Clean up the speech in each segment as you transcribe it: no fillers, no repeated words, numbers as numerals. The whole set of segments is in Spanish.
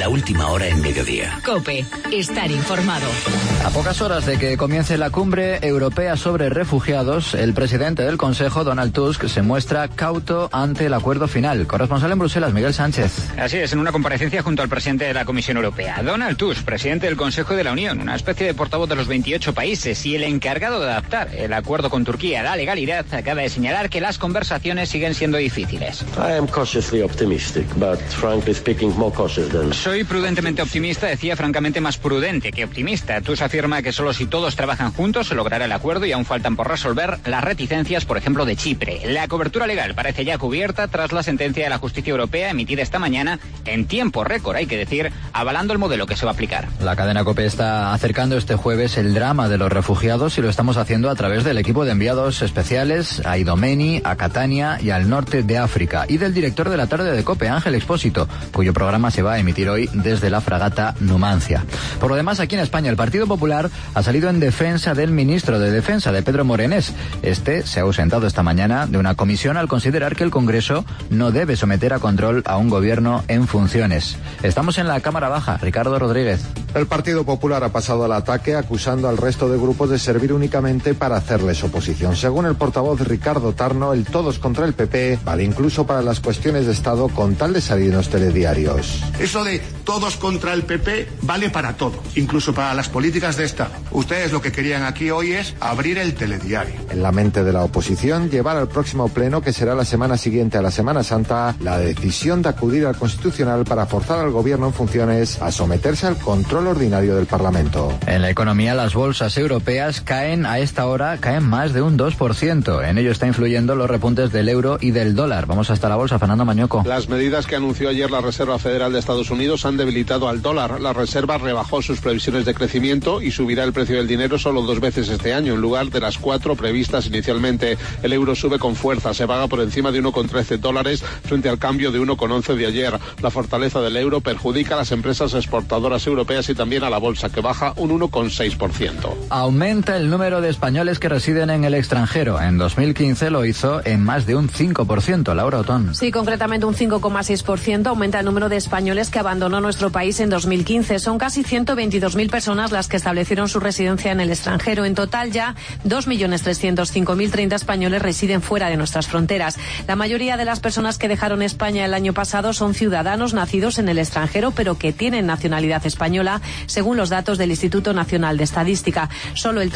La última hora en mediodía. COPE. Estar informado. A pocas horas de que comience la cumbre europea sobre refugiados, el presidente del Consejo, Donald Tusk, se muestra cauto ante el acuerdo final. Corresponsal en Bruselas, Miguel Sánchez. Así es, en una comparecencia junto al presidente de la Comisión Europea. Donald Tusk, presidente del Consejo de la Unión, una especie de portavoz de los 28 países y el encargado de adaptar el acuerdo con Turquía a la legalidad, acaba de señalar que las conversaciones siguen siendo difíciles. Soy prudentemente optimista, decía, francamente más prudente que optimista. Tusk afirma que solo si todos trabajan juntos se logrará el acuerdo y aún faltan por resolver las reticencias, por ejemplo, de Chipre. La cobertura legal parece ya cubierta tras la sentencia de la Justicia Europea emitida esta mañana en tiempo récord, hay que decir, avalando el modelo que se va a aplicar. La cadena COPE está acercando este jueves el drama de los refugiados y lo estamos haciendo a través del equipo de enviados especiales a Idomeni, a Catania y al norte de África, y del director de la tarde de COPE, Ángel Expósito, cuyo programa se va a emitir hoy desde la fragata Numancia. Por lo demás, aquí en España, el Partido Popular ha salido en defensa del ministro de Defensa, de Pedro Morenés. Este se ha ausentado esta mañana de una comisión al considerar que el Congreso no debe someter a control a un gobierno en funciones. Estamos en la Cámara Baja. Ricardo Rodríguez. El Partido Popular ha pasado al ataque acusando al resto de grupos de servir únicamente para hacerles oposición. Según el portavoz Ricardo Tarno, el todos contra el PP vale incluso para las cuestiones de Estado con tal de salir en los telediarios. Eso de todos contra el PP vale para todo, incluso para las políticas de Estado. Ustedes lo que querían aquí hoy es abrir el telediario. En la mente de la oposición, llevar al próximo pleno, que será la semana siguiente a la Semana Santa, la decisión de acudir al Constitucional para forzar al gobierno en funciones a someterse al control ordinario del Parlamento. En la economía, las bolsas europeas caen a esta hora, caen más de un 2%. En ello está influyendo los repuntes del euro y del dólar. Vamos hasta la bolsa, Fernando Mañoco. Las medidas que anunció ayer la Reserva Federal de Estados Unidos han debilitado al dólar. La Reserva rebajó sus previsiones de crecimiento y subirá el precio del dinero solo 2 veces este año, en lugar de las 4 previstas inicialmente. El euro sube con fuerza, se paga por encima de $1,13 frente al cambio de 1,11 de ayer. La fortaleza del euro perjudica a las empresas exportadoras europeas y también a la bolsa, que baja un 1,6%. Aumenta el número de españoles que residen en el extranjero. En 2015 lo hizo en más de un 5%. Laura Otón. Sí, concretamente un 5,6%. Aumenta el número de españoles que abandonó nuestro país en 2015. Son casi 122.000 personas las que establecieron su residencia en el extranjero. En total ya 2.305.030 españoles residen fuera de nuestras fronteras. La mayoría de las personas que dejaron España el año pasado son ciudadanos nacidos en el extranjero, pero que tienen nacionalidad española, según los datos del Instituto Nacional de Estadística. Solo el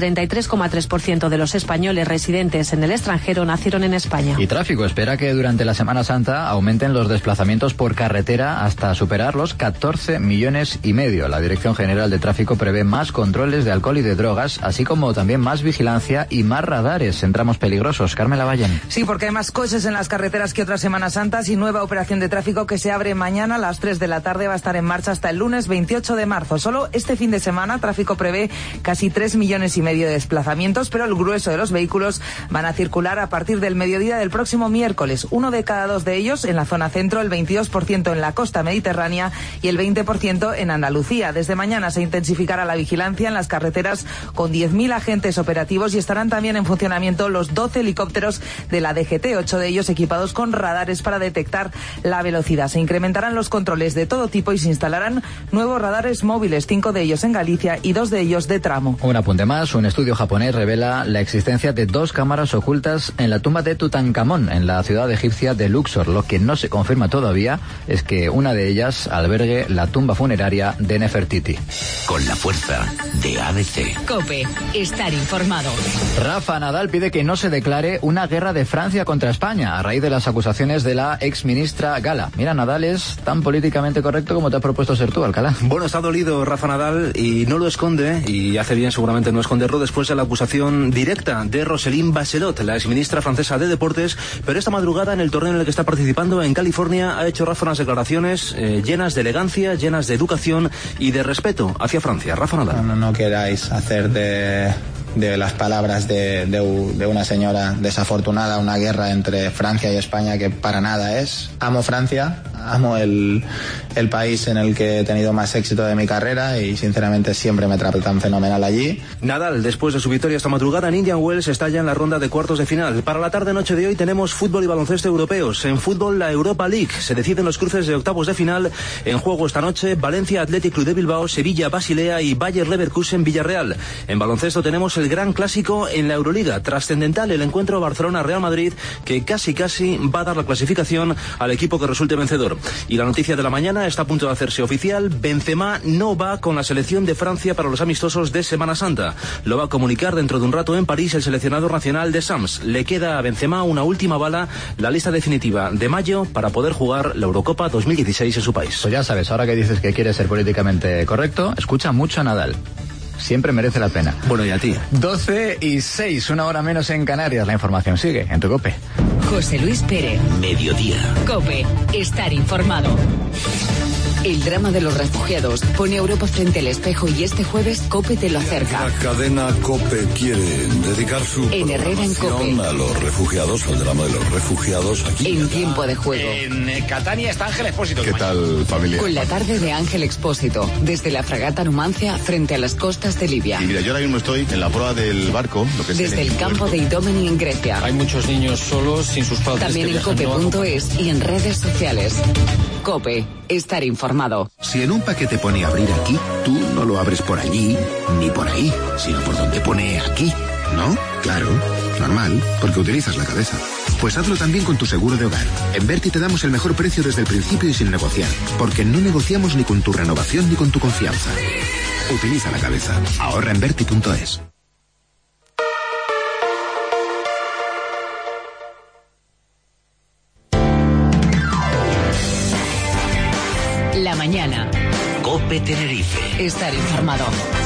33,3% de los españoles residentes en el extranjero nacieron en España. Y Tráfico espera que durante la Semana Santa aumenten los desplazamientos por carretera hasta superar los 14,5 millones. La Dirección General de Tráfico prevé más controles de alcohol y de drogas, así como también más vigilancia y más radares en tramos peligrosos. Carmen Lavallén. Sí, porque hay más coches en las carreteras que otras Semanas Santas y nueva operación de tráfico que se abre mañana a las 3 de la tarde. Va a estar en marcha hasta el lunes 28 de marzo. Solo este fin de semana Tráfico prevé casi 3,5 millones de desplazamientos, pero el grueso de los vehículos van a circular a partir del mediodía del próximo miércoles. 1 de cada 2 de ellos en la zona centro, el 22% en la costa mediterránea y el 20% en Andalucía. Desde mañana se intensificará la vigilancia en las carreteras con 10.000 agentes operativos y estarán también en funcionamiento los 12 helicópteros de la DGT, 8 de ellos equipados con radares para detectar la velocidad. Se incrementarán los controles de todo tipo y se instalarán nuevos radares móviles, 5 de ellos en Galicia y 2 de ellos de tramo. Un apunte más, un estudio japonés revela la existencia de 2 cámaras ocultas en la tumba de Tutankamón, en la ciudad egipcia de Luxor. Lo que no se confirma todavía es que una de ellas albergue la tumba funeraria de Nefertiti. Con la fuerza de ABC. COPE. Estar informado. Rafa Nadal pide que no se declare una guerra de Francia contra España a raíz de las acusaciones de la exministra Gala. Mira, Nadal es tan políticamente correcto como te has propuesto ser tú, Alcalá. Bueno, está dolido Rafa Nadal y no lo esconde, y hace bien seguramente no esconderlo después de la acusación directa de Roselyne Bachelot, la exministra francesa de Deportes, pero esta madrugada en el torneo en el que está participando en California ha hecho Rafa unas declaraciones llenas de elegancia, llenas de educación y de respeto hacia Francia. Rafa Nadal. No queráis hacer de las palabras de una señora desafortunada una guerra entre Francia y España, que para nada es. Amo Francia, amo el país en el que he tenido más éxito de mi carrera y sinceramente siempre me tratan fenomenal allí. Nadal, después de su victoria esta madrugada en Indian Wells, está ya en la ronda de cuartos de final. Para la tarde-noche de hoy tenemos fútbol y baloncesto europeos. En fútbol, la Europa League. Se deciden los cruces de octavos de final. En juego esta noche, Valencia Athletic Club de Bilbao, Sevilla Basilea y Bayer Leverkusen Villarreal. En baloncesto tenemos el gran clásico en la Euroliga. Trascendental el encuentro Barcelona-Real Madrid, que casi va a dar la clasificación al equipo que resulte vencedor. Y la noticia de la mañana está a punto de hacerse oficial. Benzema no va con la selección de Francia para los amistosos de Semana Santa. Lo va a comunicar dentro de un rato en París el seleccionado nacional de Sams. Le queda a Benzema una última bala, la lista definitiva de mayo para poder jugar la Eurocopa 2016 en su país. Pues ya sabes, ahora que dices que quieres ser políticamente correcto, escucha mucho a Nadal. Siempre merece la pena. Bueno, y a ti. 12:06, una hora menos en Canarias. La información sigue en tu COPE. José Luis Pérez. Mediodía. COPE. Estar informado. El drama de los refugiados pone a Europa frente al espejo y este jueves COPE te lo acerca. La cadena COPE quiere dedicar su en Herrera en COPE a los refugiados, al drama de los refugiados aquí. En tiempo de juego. En Catania está Ángel Expósito. ¿Qué tal, familia? Con la tarde de Ángel Expósito, desde la fragata Numancia frente a las costas de Libia. Y mira, yo ahora mismo estoy en la proa del barco. Desde el campo de Idomeni en Grecia. Hay muchos niños solos, sin sus padres. También en cope.es y en redes sociales. COPE. Estar informado. Si en un paquete pone abrir aquí, tú no lo abres por allí ni por ahí, sino por donde pone aquí, ¿no? Claro, normal, porque utilizas la cabeza. Pues hazlo también con tu seguro de hogar. En Berti te damos el mejor precio desde el principio y sin negociar, porque no negociamos ni con tu renovación ni con tu confianza. Utiliza la cabeza. Ahorra en Berti.es. La mañana. COPE Tenerife. Estar informado.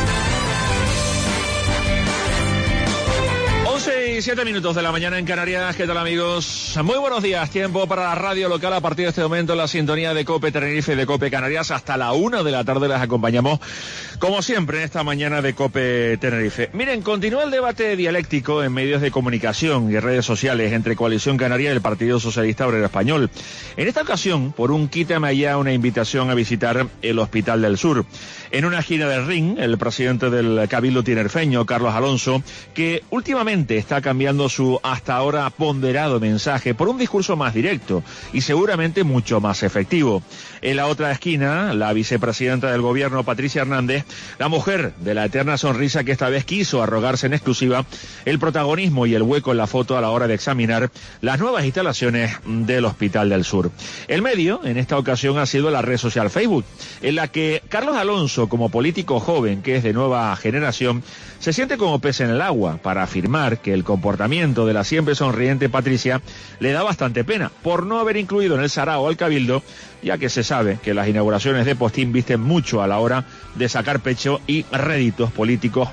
11:07 de la mañana en Canarias. ¿Qué tal, amigos? Muy buenos días. Tiempo para la radio local a partir de este momento, la sintonía de COPE Tenerife y de COPE Canarias. Hasta la 1 de la tarde les acompañamos, como siempre, en esta mañana de COPE Tenerife. Miren, continúa el debate dialéctico en medios de comunicación y redes sociales entre Coalición Canaria y el Partido Socialista Obrero Español. En esta ocasión, por un quítame allá, una invitación a visitar el Hospital del Sur. En una gira del Ring, el presidente del Cabildo tinerfeño, Carlos Alonso, que últimamente está cambiando su hasta ahora ponderado mensaje por un discurso más directo y seguramente mucho más efectivo. En la otra esquina, la vicepresidenta del gobierno, Patricia Hernández, la mujer de la eterna sonrisa que esta vez quiso arrogarse en exclusiva el protagonismo y el hueco en la foto a la hora de examinar las nuevas instalaciones del Hospital del Sur. El medio, en esta ocasión, ha sido la red social Facebook, en la que Carlos Alonso, como político joven que es de nueva generación, se siente como pez en el agua para afirmar que el comportamiento de la siempre sonriente Patricia le da bastante pena por no haber incluido en el sarao al Cabildo, ya que se sabe que las inauguraciones de Postín visten mucho a la hora de sacar pecho y réditos políticos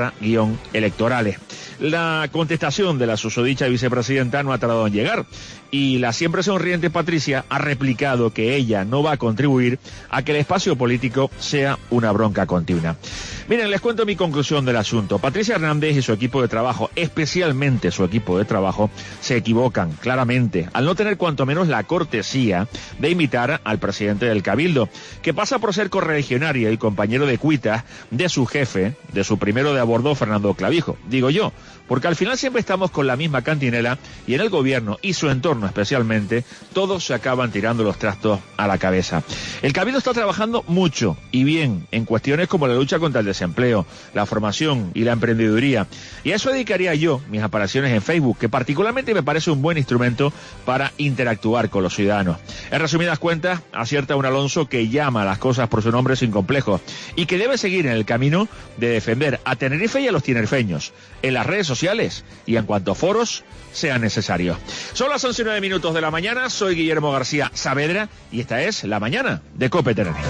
/ electorales. La contestación de la susodicha vicepresidenta no ha tardado en llegar y la siempre sonriente Patricia ha replicado que ella no va a contribuir a que el espacio político sea una bronca continua. Miren, les cuento mi conclusión del asunto. Patricia Hernández y su equipo de trabajo, especialmente su equipo de trabajo, se equivocan claramente al no tener cuanto menos la cortesía de invitar al presidente del Cabildo, que pasa por ser correligionario y compañero de cuitas de su jefe, de su primero de a bordo, Fernando Clavijo. Digo yo, porque al final siempre estamos con la misma cantinela y en el gobierno y su entorno especialmente, todos se acaban tirando los trastos a la cabeza. El Cabildo está trabajando mucho y bien en cuestiones como la lucha contra el desempleo, la formación y la emprendeduría. Y a eso dedicaría yo mis apariciones en Facebook, que particularmente me parece un buen instrumento para interactuar con los ciudadanos. En resumidas cuentas, acierta un Alonso que llama a las cosas por su nombre sin complejos y que debe seguir en el camino de defender a Tenerife y a los tinerfeños en las redes sociales y en cuanto foros sean necesarios. Son las 11:09 de la mañana, soy Guillermo García Saavedra y esta es La Mañana de COPE Tenerife.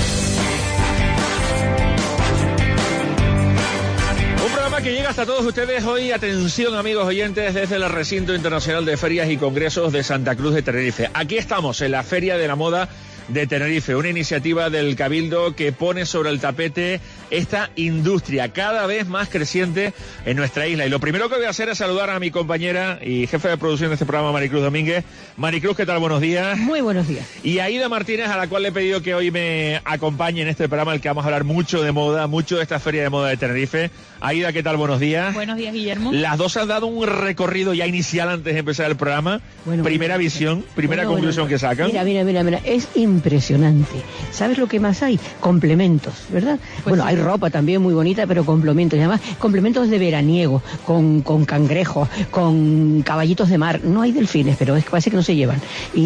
Un programa que llega hasta todos ustedes hoy, atención amigos oyentes, desde el Recinto Internacional de Ferias y Congresos de Santa Cruz de Tenerife. Aquí estamos en la Feria de la Moda de Tenerife, una iniciativa del Cabildo que pone sobre el tapete esta industria cada vez más creciente en nuestra isla. Y lo primero que voy a hacer es saludar a mi compañera y jefe de producción de este programa, Maricruz Domínguez. Maricruz, ¿qué tal? Buenos días. Muy buenos días. Y a Aida Martínez, a la cual le he pedido que hoy me acompañe en este programa, en el que vamos a hablar mucho de moda, mucho de esta feria de moda de Tenerife. Aida, ¿qué tal? Buenos días. Buenos días, Guillermo. Las dos han dado un recorrido ya inicial antes de empezar el programa. Primera visión, primera conclusión que sacan. Mira, es impresionante. ¿Sabes lo que más hay? Complementos, ¿verdad? Pues bueno, sí. Hay ropa también muy bonita, pero complementos. Y además, complementos de veraniego, con cangrejos, con caballitos de mar. No hay delfines, pero es que parece que no se llevan.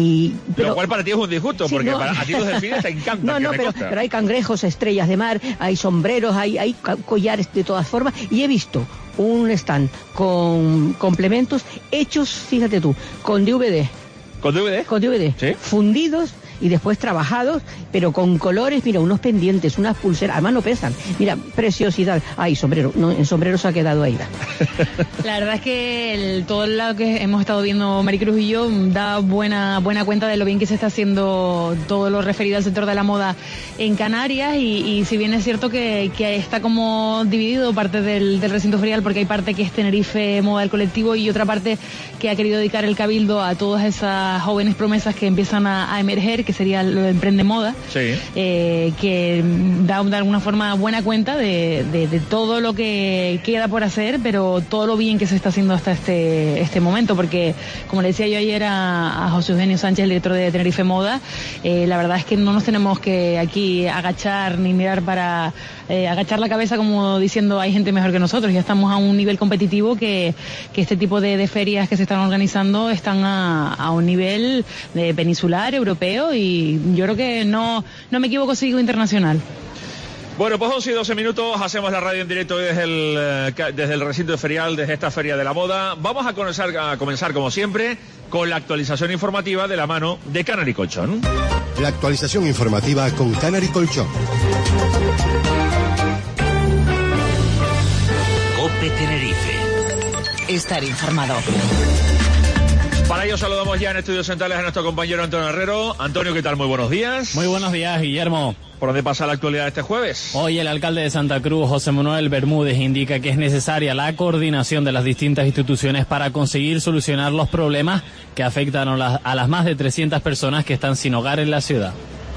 Lo cual para ti es un disgusto, sí, porque a ti los delfines te encantan. Pero hay cangrejos, estrellas de mar, hay sombreros, hay collares de todas formas. Y he visto un stand con complementos hechos, fíjate tú, con DVD. ¿Con DVD? Con DVD. ¿Sí? Fundidos y después trabajados, pero con colores, mira, unos pendientes, unas pulseras, además no pesan. Mira, preciosidad. Ay, sombrero, no, en sombrero se ha quedado Aida. La verdad es que todo lo que hemos estado viendo Maricruz y yo da buena cuenta de lo bien que se está haciendo todo lo referido al sector de la moda en Canarias y si bien es cierto que está como dividido parte del recinto ferial, porque hay parte que es Tenerife Moda del Colectivo y otra parte que ha querido dedicar el Cabildo a todas esas jóvenes promesas que empiezan a emerger, que sería lo de Emprende Moda, sí. Que da de alguna forma buena cuenta de todo lo que queda por hacer, pero todo lo bien que se está haciendo hasta este momento, porque como le decía yo ayer a José Eugenio Sánchez, el director de Tenerife Moda, la verdad es que no nos tenemos que aquí agachar ni mirar para agachar la cabeza como diciendo hay gente mejor que nosotros. Ya estamos a un nivel competitivo que este tipo de ferias que se están organizando están a un nivel de peninsular, europeo, y yo creo que no me equivoco si digo internacional. Bueno, pues 11 y 12 minutos, hacemos la radio en directo desde el recinto ferial, desde esta Feria de la Moda. Vamos a comenzar, como siempre, con la actualización informativa de la mano de Canary Colchón. La actualización informativa con Canary Colchón. COPE Tenerife. Estar informado. Para ello saludamos ya en estudios centrales a nuestro compañero Antonio Herrero. Antonio, ¿qué tal? Muy buenos días. Muy buenos días, Guillermo. ¿Por dónde pasa la actualidad este jueves? Hoy el alcalde de Santa Cruz, José Manuel Bermúdez, indica que es necesaria la coordinación de las distintas instituciones para conseguir solucionar los problemas que afectan a las más de 300 personas que están sin hogar en la ciudad.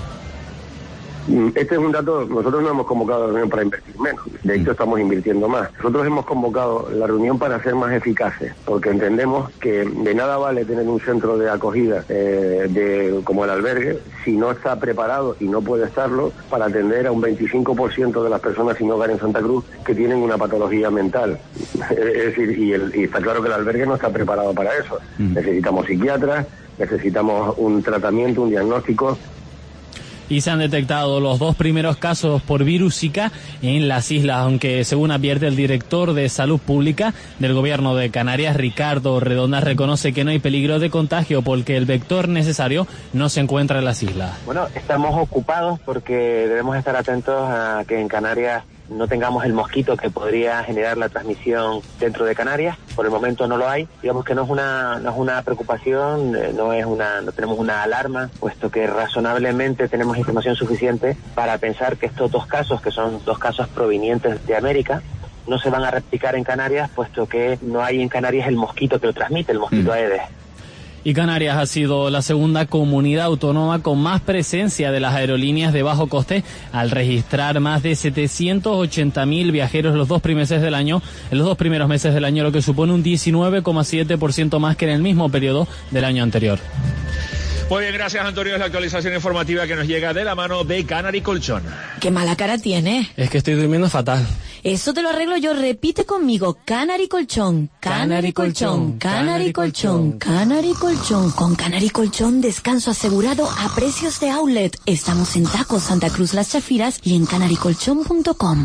Este es un dato, nosotros no hemos convocado la reunión para invertir menos, de hecho estamos invirtiendo más. Nosotros hemos convocado la reunión para ser más eficaces, porque entendemos que de nada vale tener un centro de acogida como el albergue si no está preparado, y no puede estarlo, para atender a un 25% de las personas sin hogar en Santa Cruz que tienen una patología mental. Es decir, y está claro que el albergue no está preparado para eso. Necesitamos psiquiatras, necesitamos un tratamiento, un diagnóstico. Y se han detectado los 2 primeros casos por virus Zika en las islas, aunque según advierte el director de Salud Pública del Gobierno de Canarias, Ricardo Redonda, reconoce que no hay peligro de contagio porque el vector necesario no se encuentra en las islas. Bueno, estamos ocupados porque debemos estar atentos a que en Canarias no tengamos el mosquito que podría generar la transmisión dentro de Canarias. Por el momento no lo hay. Digamos que no es una preocupación, no tenemos una alarma, puesto que razonablemente tenemos información suficiente para pensar que estos 2 casos, que son 2 casos provenientes de América, no se van a replicar en Canarias, puesto que no hay en Canarias el mosquito que lo transmite, el mosquito Aedes. Y Canarias ha sido la segunda comunidad autónoma con más presencia de las aerolíneas de bajo coste, al registrar más de 780.000 viajeros en los dos primeros meses del año, lo que supone un 19,7% más que en el mismo periodo del año anterior. Muy bien, gracias Antonio, es la actualización informativa que nos llega de la mano de Canary Colchón. Qué mala cara tiene. Es que estoy durmiendo fatal. Eso te lo arreglo yo, repite conmigo, Canary Colchón, Canary Colchón, Canary Colchón, Canary Colchón. Con Canary Colchón, descanso asegurado a precios de outlet. Estamos en Tacos, Santa Cruz, Las Chafiras y en canarycolchón.com.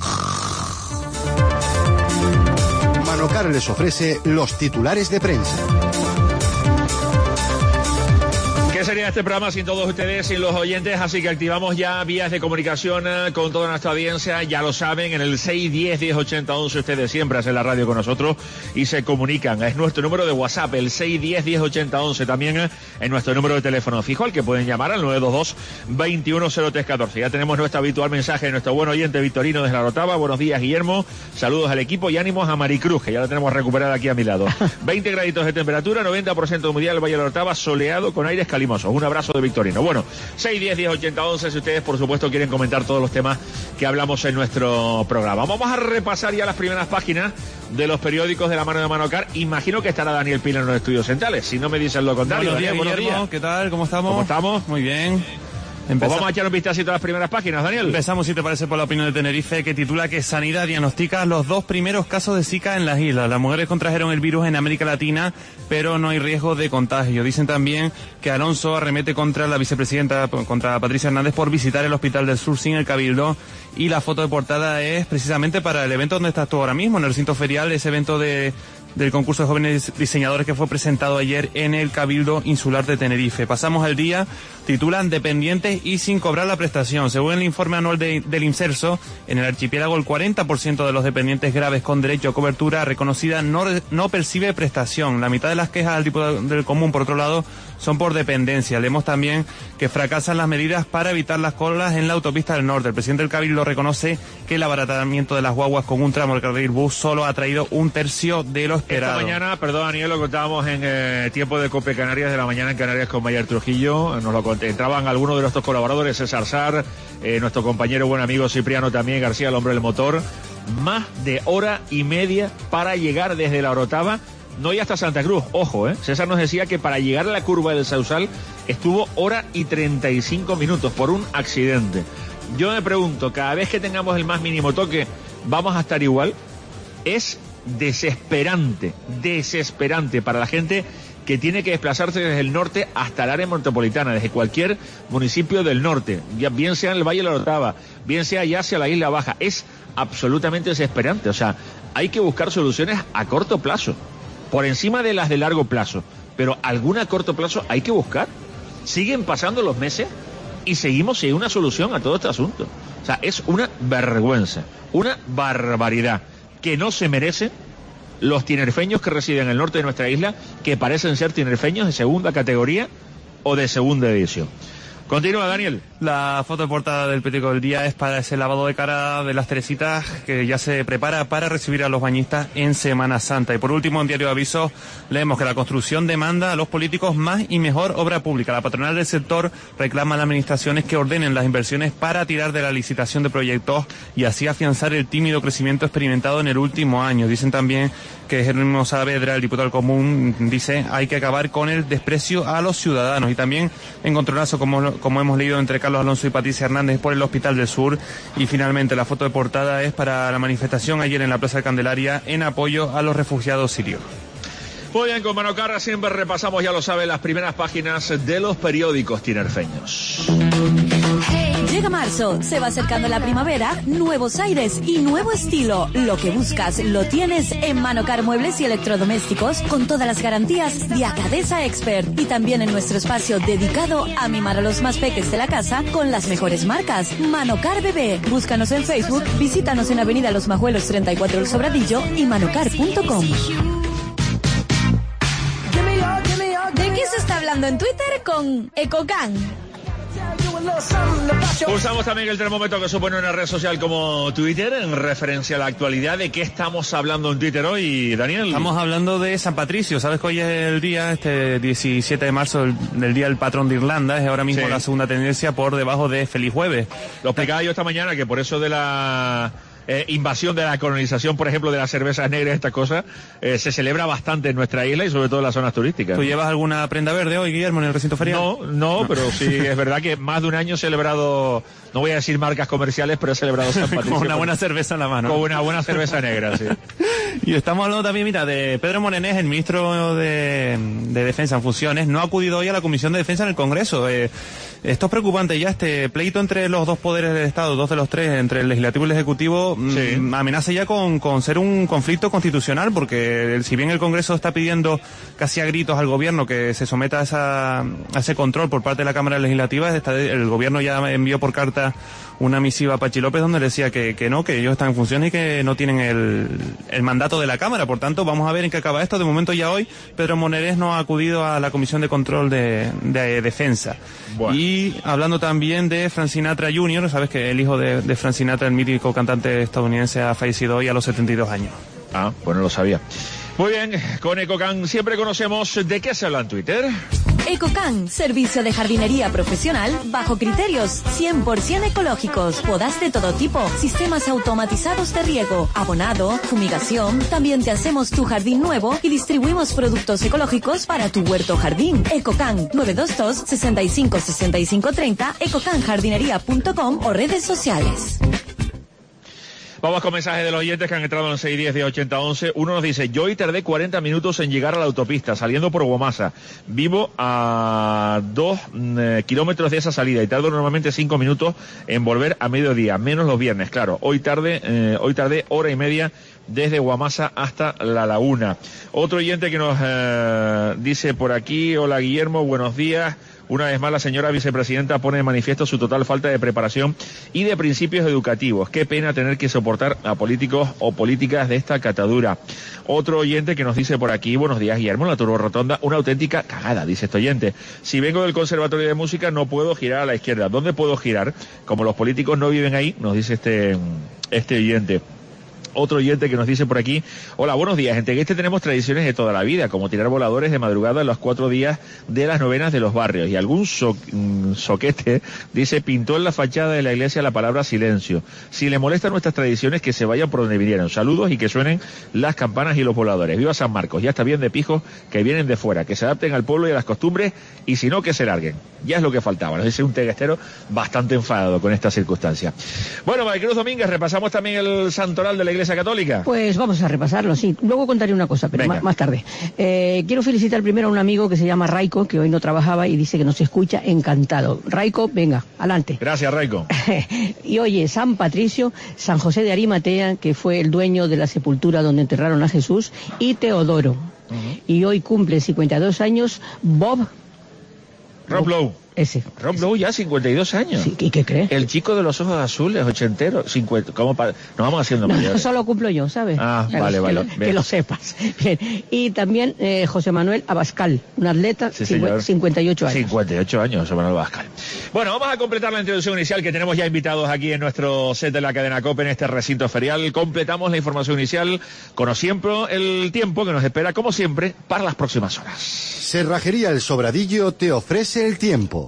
Manocar les ofrece los titulares de prensa. ¿Qué ¿Qué sería este programa sin todos ustedes, sin los oyentes? Así que activamos ya vías de comunicación con toda nuestra audiencia. Ya lo saben, en el 610-1080-11 ustedes siempre hacen la radio con nosotros y se comunican. Es nuestro número de WhatsApp, el 610-1080-11. También en nuestro número de teléfono fijo, al que pueden llamar al 922-210314. Ya tenemos nuestro habitual mensaje de nuestro buen oyente Victorino desde la Orotava. Buenos días, Guillermo. Saludos al equipo y ánimos a Maricruz, que ya la tenemos recuperada aquí a mi lado. 20 graditos de temperatura, 90% de humedad del Valle de la Orotava, soleado con aires calimosos. Un abrazo de Victorino. Bueno, 610-1080-11 si ustedes, por supuesto, quieren comentar todos los temas que hablamos en nuestro programa. Vamos a repasar ya las primeras páginas de los periódicos de la mano de Manocar. Imagino que estará Daniel Pila en los estudios centrales, si no me dicen lo contrario. Buenos días, Guillermo. ¿Qué tal? ¿Cómo estamos? ¿Cómo estamos? Muy bien. Pues vamos a echar un vistacito a las primeras páginas, Daniel. Empezamos, si te parece, por la opinión de Tenerife, que titula que Sanidad diagnostica los 2 primeros casos de Zika en las islas. Las mujeres contrajeron el virus en América Latina, pero no hay riesgo de contagio. Dicen también que Alonso arremete contra la vicepresidenta, contra Patricia Hernández, por visitar el Hospital del Sur sin el Cabildo. Y la foto de portada es precisamente para el evento donde estás tú ahora mismo, en el recinto ferial, ese evento del concurso de jóvenes diseñadores que fue presentado ayer en el Cabildo Insular de Tenerife. Pasamos al día, titulan Dependientes y sin cobrar la prestación. Según el informe anual del IMSERSO, en el archipiélago el 40% de los dependientes graves con derecho a cobertura reconocida no percibe prestación. La mitad de las quejas al diputado del Común, por otro lado, son por dependencia. Leemos también que fracasan las medidas para evitar las colas en la autopista del norte. El presidente del Cabildo reconoce que el abaratamiento de las guaguas con un tramo del carril bus solo ha traído 1/3 de lo esperado. Esta mañana, perdón Daniel, lo contábamos en tiempo de Cope Canarias de la mañana en Canarias con Mayer Trujillo. Nos lo entraban algunos de nuestros colaboradores, César Sar, nuestro compañero buen amigo Cipriano también, García, el hombre del motor. Más de hora y media para llegar desde la Orotava. No, y hasta Santa Cruz, ojo, César nos decía que para llegar a la curva del Sausal estuvo 1 y 35 minutos por un accidente. Yo me pregunto, cada vez que tengamos el más mínimo toque, ¿vamos a estar igual? Es desesperante para la gente que tiene que desplazarse desde el norte hasta el área metropolitana, desde cualquier municipio del norte, bien sea en el Valle de la Orotava, bien sea ya hacia la Isla Baja. Es absolutamente desesperante, o sea, hay que buscar soluciones a corto plazo, por encima de las de largo plazo, pero alguna a corto plazo hay que buscar. Siguen pasando los meses y seguimos sin una solución a todo este asunto. O sea, es una vergüenza, una barbaridad que no se merecen los tinerfeños que residen en el norte de nuestra isla, que parecen ser tinerfeños de segunda categoría o de segunda edición. Continúa, Daniel. La foto de portada del periódico del día es para ese lavado de cara de las Teresitas que ya se prepara para recibir a los bañistas en Semana Santa. Y por último, en Diario de Avisos, leemos que la construcción demanda a los políticos más y mejor obra pública. La patronal del sector reclama a las administraciones que ordenen las inversiones para tirar de la licitación de proyectos y así afianzar el tímido crecimiento experimentado en el último año. Dicen también que Jerónimo Saavedra, el diputado del Común, dice hay que acabar con el desprecio a los ciudadanos. Y también encontronazo, como hemos leído, entre Carlos Alonso y Patricia Hernández por el Hospital del Sur. Y finalmente la foto de portada es para la manifestación ayer en la Plaza de Candelaria en apoyo a los refugiados sirios. Muy bien, con Manocar siempre repasamos, ya lo saben, las primeras páginas de los periódicos tinerfeños. Llega marzo, se va acercando la primavera, nuevos aires y nuevo estilo. Lo que buscas lo tienes en Manocar Muebles y Electrodomésticos con todas las garantías de Acadesa Expert. Y también en nuestro espacio dedicado a mimar a los más peques de la casa con las mejores marcas. Manocar Bebé. Búscanos en Facebook, visítanos en Avenida Los Majuelos 34 El Sobradillo y manocar.com. ¿De qué se está hablando en Twitter con Ecocan? Usamos también el termómetro que supone una red social como Twitter en referencia a la actualidad. ¿De qué estamos hablando en Twitter hoy, Daniel? Estamos hablando de San Patricio. Sabes que hoy es el día, 17 de marzo, del día del patrón de Irlanda. Es ahora mismo la segunda tendencia por debajo de Feliz Jueves. Lo explicaba yo esta mañana, que por eso de la invasión, de la colonización, por ejemplo, de las cervezas negras, estas cosas, se celebra bastante en nuestra isla y sobre todo en las zonas turísticas. ¿Tú llevas alguna prenda verde hoy, Guillermo, en el recinto ferial? No, pero sí es verdad que más de un año he celebrado, no voy a decir marcas comerciales, pero he celebrado San Patricio. Con una buena cerveza en la mano. Con una buena cerveza negra, sí. Y estamos hablando también, mira, de Pedro Morenés, el ministro de Defensa en funciones, no ha acudido hoy a la Comisión de Defensa en el Congreso. Esto es preocupante ya, este pleito entre los dos poderes del Estado, dos de los tres, entre el Legislativo y el Ejecutivo, amenaza ya con ser un conflicto constitucional, porque si bien el Congreso está pidiendo casi a gritos al Gobierno que se someta a ese control por parte de la Cámara Legislativa, el Gobierno ya envió por carta una misiva a Pachi López donde le decía que ellos están en funciones y que no tienen el mandato de la Cámara. Por tanto, vamos a ver en qué acaba esto. De momento ya hoy Pedro Morenés no ha acudido a la Comisión de Control de Defensa. Bueno. Y hablando también de Frank Sinatra Jr., sabes que el hijo de Frank Sinatra, el mítico cantante estadounidense, ha fallecido hoy a los 72 años. Ah, pues no lo sabía. Muy bien, con Ecocan siempre conocemos de qué se habla en Twitter. Ecocan, servicio de jardinería profesional bajo criterios 100% ecológicos. Podas de todo tipo, sistemas automatizados de riego, abonado, fumigación. También te hacemos tu jardín nuevo y distribuimos productos ecológicos para tu huerto jardín. Ecocan, 922 65 65 30, ecocanjardinería.com o redes sociales. Vamos con mensajes de los oyentes que han entrado en el 610 de 8011. Uno nos dice: yo hoy tardé 40 minutos en llegar a la autopista, saliendo por Guamasa. Vivo a 2 kilómetros de esa salida y tardo normalmente 5 minutos en volver a mediodía, menos los viernes, claro. Hoy tardé hora y media desde Guamasa hasta La Laguna. Otro oyente que nos dice por aquí: hola Guillermo, buenos días. Una vez más, la señora vicepresidenta pone de manifiesto su total falta de preparación y de principios educativos. Qué pena tener que soportar a políticos o políticas de esta catadura. Otro oyente que nos dice por aquí: buenos días, Guillermo, la Turbo Rotonda, una auténtica cagada, dice este oyente. Si vengo del Conservatorio de Música no puedo girar a la izquierda. ¿Dónde puedo girar? Como los políticos no viven ahí, nos dice este oyente. Otro oyente que nos dice por aquí: hola, buenos días. En Tegueste tenemos tradiciones de toda la vida, como tirar voladores de madrugada en los 4 días de las novenas de los barrios. Y algún soquete, dice, pintó en la fachada de la iglesia la palabra silencio. Si le molestan nuestras tradiciones, que se vayan por donde vinieron. Saludos y que suenen las campanas y los voladores. Viva San Marcos. Ya está bien de pijos que vienen de fuera, que se adapten al pueblo y a las costumbres, y si no, que se larguen. Ya es lo que faltaba. Nos dice un teguestero bastante enfadado con esta circunstancia. Bueno, Maricruz Domínguez, repasamos también el santoral de la Iglesia Católica. Pues vamos a repasarlo, sí. Luego contaré una cosa, pero más tarde. Quiero felicitar primero a un amigo que se llama Raico, que hoy no trabajaba y dice que nos escucha encantado. Raico, venga, adelante. Gracias, Raico. Y oye, San Patricio, San José de Arimatea, que fue el dueño de la sepultura donde enterraron a Jesús, y Teodoro. Y hoy cumple 52 años Rob Lowe. Ese. Rob Lowe ya 52 años. Sí, ¿y qué crees? El chico de los ojos azules, ochentero, 50. ¿Cómo nos vamos haciendo mayores? No solo cumplo yo, ¿sabes? Ah, vale. Que lo sepas. Bien. Y también José Manuel Abascal, un atleta, sí, 58 años. 58 años, José Manuel Abascal. Bueno, vamos a completar la introducción inicial, que tenemos ya invitados aquí en nuestro set de la cadena COPE en este recinto ferial. Completamos la información inicial, como siempre, el tiempo que nos espera, como siempre, para las próximas horas. Cerrajería El Sobradillo te ofrece el tiempo.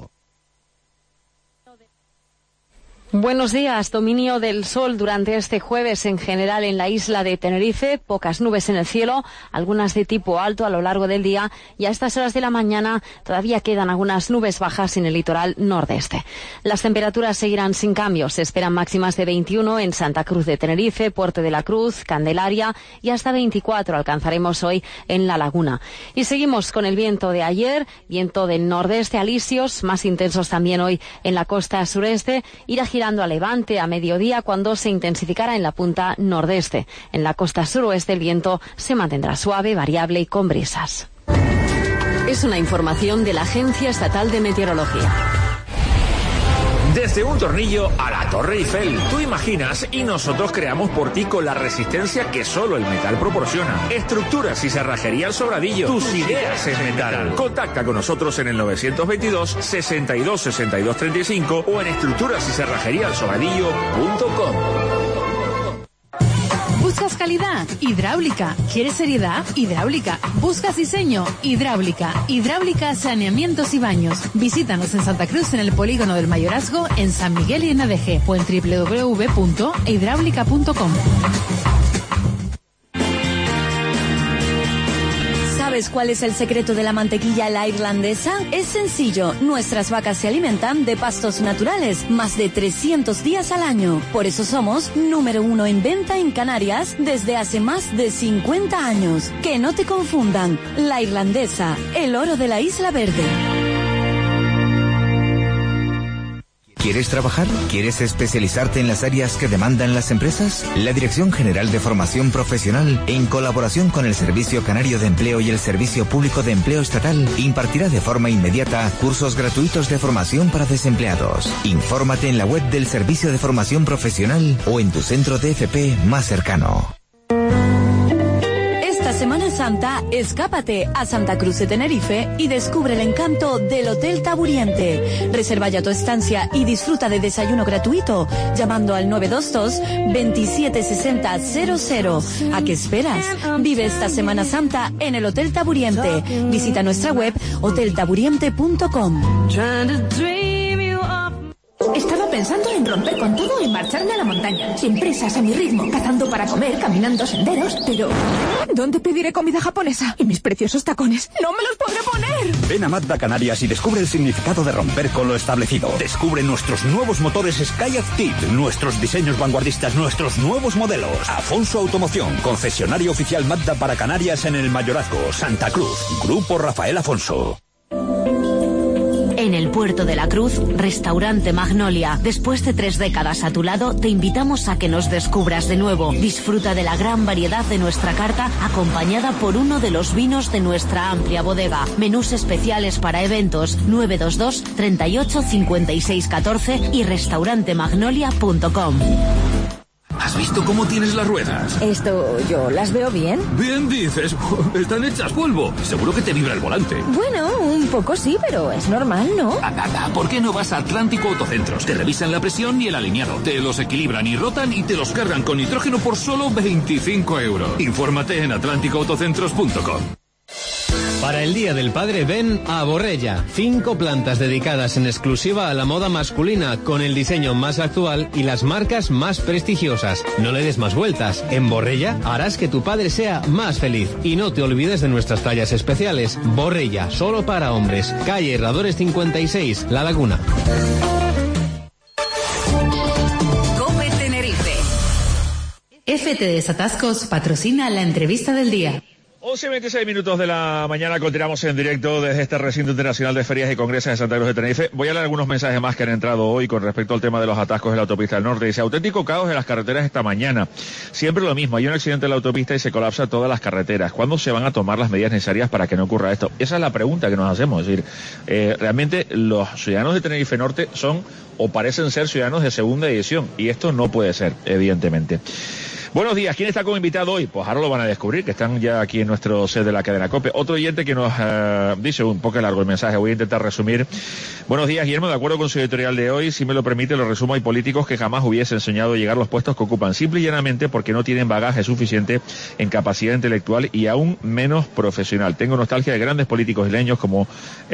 Buenos días. Dominio del sol durante este jueves en general en la isla de Tenerife. Pocas nubes en el cielo, algunas de tipo alto a lo largo del día, y a estas horas de la mañana todavía quedan algunas nubes bajas en el litoral nordeste. Las temperaturas seguirán sin cambios. Se esperan máximas de 21 en Santa Cruz de Tenerife, Puerto de la Cruz, Candelaria, y hasta 24 alcanzaremos hoy en La Laguna. Y seguimos con el viento de ayer, viento del nordeste alisios, más intensos también hoy en la costa sureste. Irá girando a levante a mediodía cuando se intensificará en la punta nordeste. En la costa suroeste el viento se mantendrá suave, variable y con brisas. Es una información de la Agencia Estatal de Meteorología. Desde un tornillo a la Torre Eiffel. Tú imaginas y nosotros creamos por ti con la resistencia que solo el metal proporciona. Estructuras y cerrajería El Sobradillo. Tus ideas es metal. Contacta con nosotros en el 922 62 62 35 o en estructurasycerrajeríaelsobradillo.com. ¿Buscas calidad? Hidráulica. ¿Quieres seriedad? Hidráulica. ¿Buscas diseño? Hidráulica. Hidráulica, saneamientos y baños. Visítanos en Santa Cruz, en el polígono del Mayorazgo, en San Miguel y en ADG, o en www.hidráulica.com. ¿Sabes cuál es el secreto de la mantequilla la irlandesa? Es sencillo. Nuestras vacas se alimentan de pastos naturales más de 300 días al año. Por eso somos número 1 en venta en Canarias desde hace más de 50 años. Que no te confundan. La irlandesa, el oro de la Isla Verde. ¿Quieres trabajar? ¿Quieres especializarte en las áreas que demandan las empresas? La Dirección General de Formación Profesional, en colaboración con el Servicio Canario de Empleo y el Servicio Público de Empleo Estatal, impartirá de forma inmediata cursos gratuitos de formación para desempleados. Infórmate en la web del Servicio de Formación Profesional o en tu centro de FP más cercano. Esta Semana Santa, escápate a Santa Cruz de Tenerife y descubre el encanto del Hotel Taburiente. Reserva ya tu estancia y disfruta de desayuno gratuito llamando al 922 2760 00. ¿A qué esperas? Vive esta Semana Santa en el Hotel Taburiente. Visita nuestra web hoteltaburiente.com. Estaba pensando en romper con todo y marcharme a la montaña, sin prisas, a mi ritmo, cazando para comer, caminando senderos, pero ¿dónde pediré comida japonesa? Y mis preciosos tacones, ¡no me los podré poner! Ven a Mazda Canarias y descubre el significado de romper con lo establecido. Descubre nuestros nuevos motores Sky Active, nuestros diseños vanguardistas, nuestros nuevos modelos. Afonso Automoción, concesionario oficial Mazda para Canarias en el Mayorazgo, Santa Cruz. Grupo Rafael Afonso. En el Puerto de la Cruz, Restaurante Magnolia. Después de 3 décadas a tu lado, te invitamos a que nos descubras de nuevo. Disfruta de la gran variedad de nuestra carta, acompañada por uno de los vinos de nuestra amplia bodega. Menús especiales para eventos 922 38 56 14 y restaurantemagnolia.com. ¿Has visto cómo tienes las ruedas? Esto, ¿yo las veo bien? Bien dices, están hechas polvo. Seguro que te vibra el volante. Bueno, un poco sí, pero es normal, ¿no? ¿Por qué no vas a Atlántico Autocentros? Te revisan la presión y el alineado. Te los equilibran y rotan y te los cargan con nitrógeno por solo 25 euros. Infórmate en atlánticoautocentros.com. Para el Día del Padre ven a Borrella, 5 plantas dedicadas en exclusiva a la moda masculina, con el diseño más actual y las marcas más prestigiosas. No le des más vueltas, en Borrella harás que tu padre sea más feliz. Y no te olvides de nuestras tallas especiales. Borrella, solo para hombres, calle Herradores 56, La Laguna. COPE Tenerife. FT Desatascos patrocina la entrevista del día. 11:26 de la mañana, continuamos en directo desde este recinto internacional de ferias y congresos de Santa Cruz de Tenerife. Voy a leer algunos mensajes más que han entrado hoy con respecto al tema de los atascos de la autopista del norte. Dice, auténtico caos en las carreteras esta mañana. Siempre lo mismo, hay un accidente en la autopista y se colapsa todas las carreteras. ¿Cuándo se van a tomar las medidas necesarias para que no ocurra esto? Esa es la pregunta que nos hacemos. Es decir, realmente los ciudadanos de Tenerife Norte son o parecen ser ciudadanos de segunda edición y esto no puede ser, evidentemente. Buenos días, ¿quién está como invitado hoy? Pues ahora lo van a descubrir, que están ya aquí en nuestro set de la cadena COPE. Otro oyente que nos dice, un poco largo el mensaje, voy a intentar resumir. Buenos días, Guillermo, de acuerdo con su editorial de hoy, si me lo permite lo resumo, hay políticos que jamás hubiesen soñado llegar a los puestos que ocupan, simple y llanamente porque no tienen bagaje suficiente en capacidad intelectual y aún menos profesional. Tengo nostalgia de grandes políticos isleños como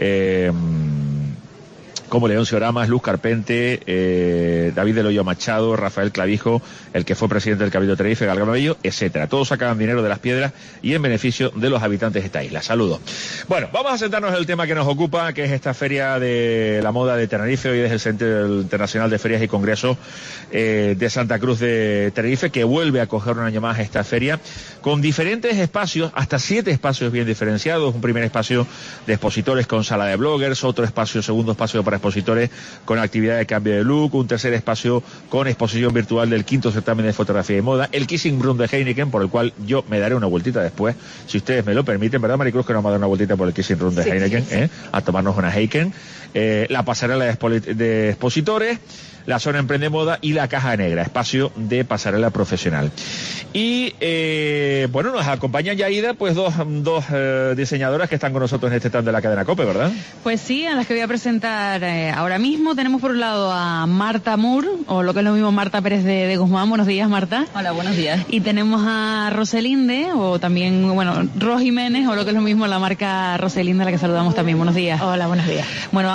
Leoncio Oramas, Luz Carpente, David del Hoyo Machado, Rafael Clavijo, el que fue presidente del Cabildo de Tenerife, Galgano Bello, etcétera. Todos sacaban dinero de las piedras y en beneficio de los habitantes de esta isla. Saludos. Bueno, vamos a sentarnos en el tema que nos ocupa, que es esta feria de la moda de Tenerife, hoy desde el Centro Internacional de Ferias y Congresos de Santa Cruz de Tenerife, que vuelve a acoger un año más esta feria, con diferentes espacios, hasta 7 espacios bien diferenciados. Un primer espacio de expositores con sala de bloggers, otro espacio, segundo espacio para expositores con actividad de cambio de look, un tercer espacio con exposición virtual del 5º certamen de fotografía y moda, el Kissing Room de Heineken, por el cual yo me daré una vueltita después, si ustedes me lo permiten, ¿verdad, Maricruz, que nos va a dar una vueltita por el Kissing Room de Heineken, sí. A tomarnos una Heineken, la pasarela de expositores, la zona Emprende Moda y la Caja Negra, espacio de pasarela profesional. Y bueno, nos acompañan Yaida, pues dos diseñadoras que están con nosotros en este stand de la cadena COPE, ¿verdad? Pues sí, a las que voy a presentar ahora mismo. Tenemos por un lado a Marta Moore, o lo que es lo mismo Marta Pérez de Guzmán. Buenos días, Marta. Hola, buenos días. Y tenemos a Roselinde, o también, bueno, Ros Jiménez, o lo que es lo mismo la marca Roselinde, a la que saludamos también. Buenos días. Hola, buenos días. Bueno,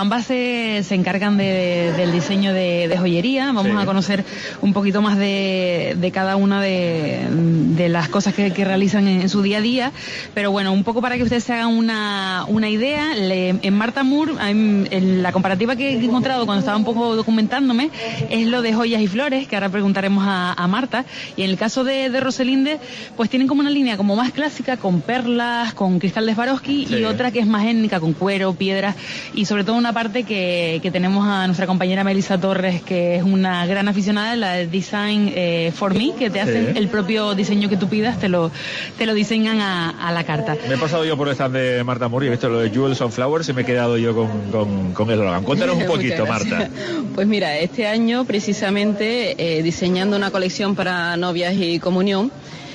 ambas se encargan del diseño de joyería. Vamos a conocer un poquito más de cada una de las cosas que realizan en su día a día. Pero bueno, un poco para que ustedes se hagan una idea, en Martha Moore, en la comparativa que he encontrado cuando estaba un poco documentándome, es lo de joyas y flores, que ahora preguntaremos a Marta. Y en el caso de Roselinde, pues tienen como una línea como más clásica, con perlas, con cristal de Swarovski, y otra que es más étnica, con cuero, piedras, y sobre todo una parte que tenemos a nuestra compañera Melissa Torres, que es una gran aficionada, la de Design for Me, que te hacen el propio diseño que tú pidas, te lo diseñan a la carta. Me he pasado yo por el stand de Martha Moore y he visto lo de Jewels on Flowers y me he quedado yo con el eslogan. Cuéntanos un poquito, Marta. Pues mira, este año precisamente diseñando una colección para novias y comunión,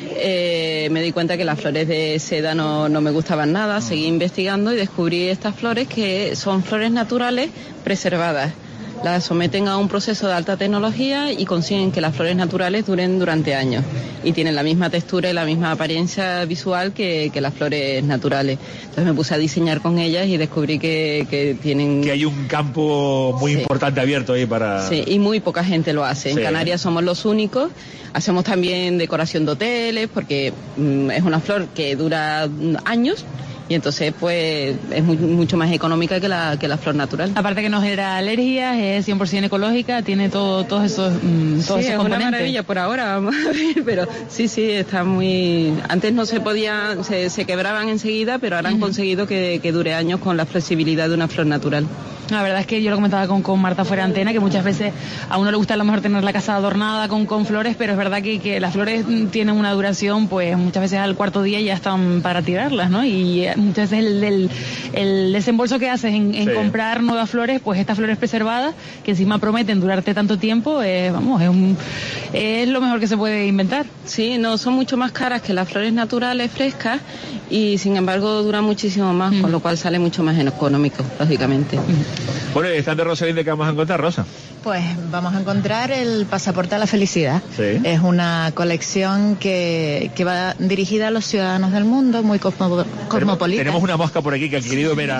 me di cuenta que las flores de seda no me gustaban nada, seguí investigando y descubrí estas flores que son flores naturales preservadas. Las someten a un proceso de alta tecnología y consiguen que las flores naturales duren durante años y tienen la misma textura y la misma apariencia visual que las flores naturales. Entonces me puse a diseñar con ellas y descubrí que tienen... Que hay un campo muy importante abierto ahí para... Sí, y muy poca gente lo hace. En Canarias somos los únicos. Hacemos también decoración de hoteles porque es una flor que dura años. Y entonces, pues, es mucho más económica que la flor natural. Aparte que no genera alergias, es 100% ecológica, tiene todos esos componentes. Es una maravilla por ahora, vamos a ver, pero sí, está muy... Antes no se podía, se quebraban enseguida, pero ahora han conseguido que dure años con la flexibilidad de una flor natural. La verdad es que yo lo comentaba con Marta fuera de antena, que muchas veces a uno le gusta a lo mejor tener la casa adornada con flores, pero es verdad que las flores tienen una duración, pues muchas veces al cuarto día ya están para tirarlas, ¿no? Y muchas veces el desembolso que haces en comprar nuevas flores, pues estas flores preservadas, que encima prometen durarte tanto tiempo, es lo mejor que se puede inventar. Sí, no, son mucho más caras que las flores naturales frescas y sin embargo duran muchísimo más, con lo cual sale mucho más económico, lógicamente. Bueno, y están de Roselinde, ¿qué vamos a encontrar, Rosa? Pues vamos a encontrar el pasaporte a la felicidad. Sí. Es una colección que va dirigida a los ciudadanos del mundo, muy cosmopolita. Tenemos una mosca por aquí que ha querido ver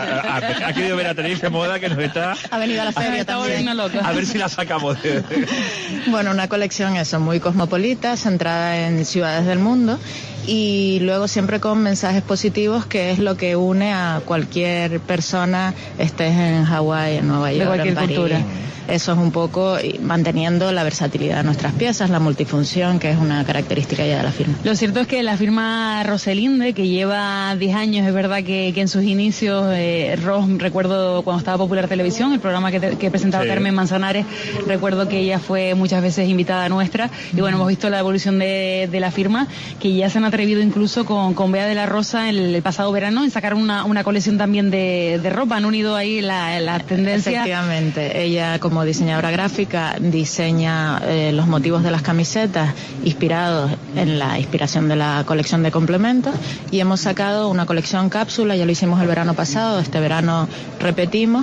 a Tenerife Moda, que nos está... Ha venido a la feria también. A ver si la sacamos. Bueno, una colección muy cosmopolita, centrada en ciudades del mundo. Y luego siempre con mensajes positivos, que es lo que une a cualquier persona, estés en Hawái, en Nueva York, en París. Cultura. Eso es un poco manteniendo la versatilidad de nuestras piezas, la multifunción, que es una característica ya de la firma. Lo cierto es que la firma Roselinde, que lleva 10 años, es verdad que en sus inicios, recuerdo cuando estaba Popular Televisión, el programa que presentaba Carmen Manzanares, recuerdo que ella fue muchas veces invitada nuestra, y bueno, hemos visto la evolución de la firma, que ya se han atrevido incluso con Bea de la Rosa el pasado verano en sacar una colección también de ropa. Han unido ahí la tendencia. Efectivamente, ella como diseñadora gráfica diseña los motivos de las camisetas inspirados en la inspiración de la colección de complementos, y hemos sacado una colección cápsula, ya lo hicimos el verano pasado, este verano repetimos.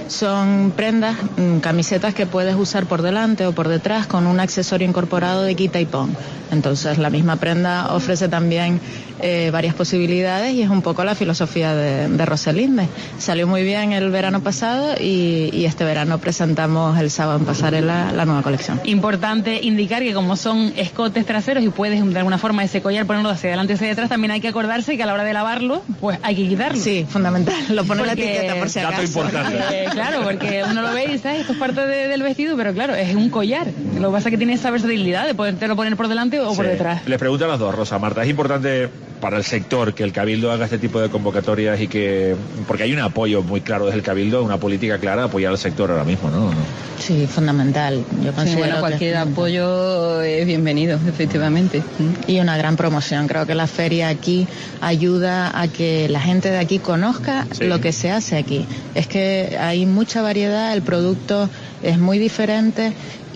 Son prendas, camisetas que puedes usar por delante o por detrás con un accesorio incorporado de quita y pon. Entonces la misma prenda ofrece también varias posibilidades, y es un poco la filosofía de Roselinde. Salió muy bien el verano pasado y este verano presentamos el sábado en pasarela la nueva colección. Importante indicar que como son escotes traseros y puedes de alguna forma ese collar ponerlo hacia adelante y hacia detrás, también hay que acordarse que a la hora de lavarlo pues hay que quitarlo. Sí, fundamental, lo pone en la etiqueta por si acaso. Dato importante. Claro, porque uno lo ve y dice, esto es parte del vestido, pero claro, es un collar. Lo que pasa es que tiene esa versatilidad de podértelo poner por delante o por detrás. Les pregunto a las dos, Rosa, Marta, ¿es importante para el sector que el Cabildo haga este tipo de convocatorias porque hay un apoyo muy claro desde el Cabildo, una política clara de apoyar al sector ahora mismo, ¿no? Sí, fundamental. Yo considero cualquier apoyo es bienvenido, efectivamente. Y una gran promoción. Creo que la feria aquí ayuda a que la gente de aquí conozca lo que se hace aquí. Es que hay mucha variedad, el producto es muy diferente.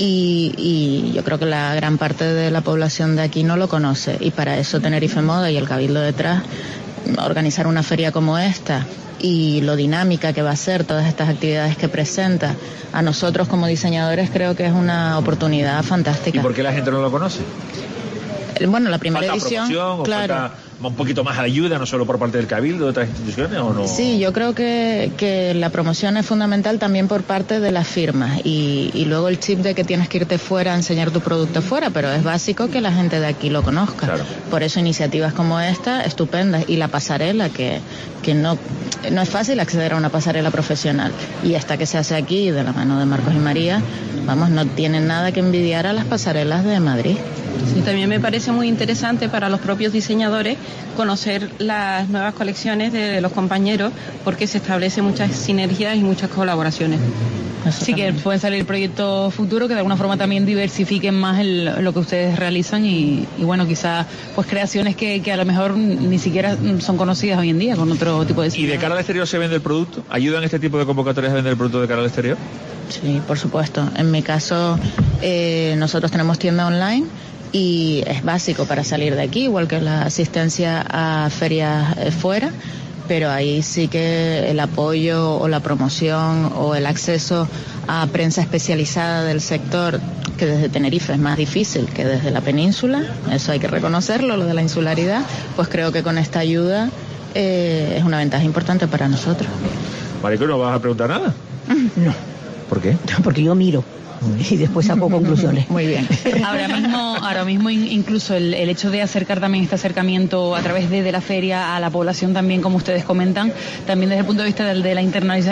Y yo creo que la gran parte de la población de aquí no lo conoce, y para eso Tenerife Moda y el Cabildo detrás, organizar una feria como esta y lo dinámica que va a ser todas estas actividades que presenta, a nosotros como diseñadores creo que es una oportunidad fantástica. ¿Y por qué la gente no lo conoce? Bueno, la primera ¿Falta edición, promoción, claro. un poquito más ayuda, no solo por parte del Cabildo, de otras instituciones, ¿o no? Sí, yo creo que la promoción es fundamental también por parte de las firmas y luego el chip de que tienes que irte fuera a enseñar tu producto fuera, pero es básico que la gente de aquí lo conozca. Claro. Por eso iniciativas como esta, estupendas, y la pasarela, que no es fácil acceder a una pasarela profesional, y esta que se hace aquí de la mano de Marcos y María, vamos, no tienen nada que envidiar a las pasarelas de Madrid. Sí, también me parece muy interesante para los propios diseñadores conocer las nuevas colecciones de los compañeros, porque se establecen muchas sinergias y muchas colaboraciones. Sí, que pueden salir proyectos futuros que de alguna forma también diversifiquen más lo que ustedes realizan y bueno, quizás pues creaciones que a lo mejor ni siquiera son conocidas hoy en día con otro tipo de... ¿Y de cara al exterior se vende el producto? ¿Ayudan este tipo de convocatorias a vender el producto de cara al exterior? Sí, por supuesto. En mi caso, nosotros tenemos tienda online y es básico para salir de aquí, igual que la asistencia a ferias fuera, pero ahí sí que el apoyo o la promoción o el acceso a prensa especializada del sector, que desde Tenerife es más difícil que desde la península, eso hay que reconocerlo, lo de la insularidad, pues creo que con esta ayuda es una ventaja importante para nosotros. Marico, ¿no vas a preguntar nada? No. ¿Por qué? Porque yo miro y después saco conclusiones. Muy bien. Ahora mismo incluso el hecho de acercar también este acercamiento a través de la feria a la población también, como ustedes comentan, también desde el punto de vista de la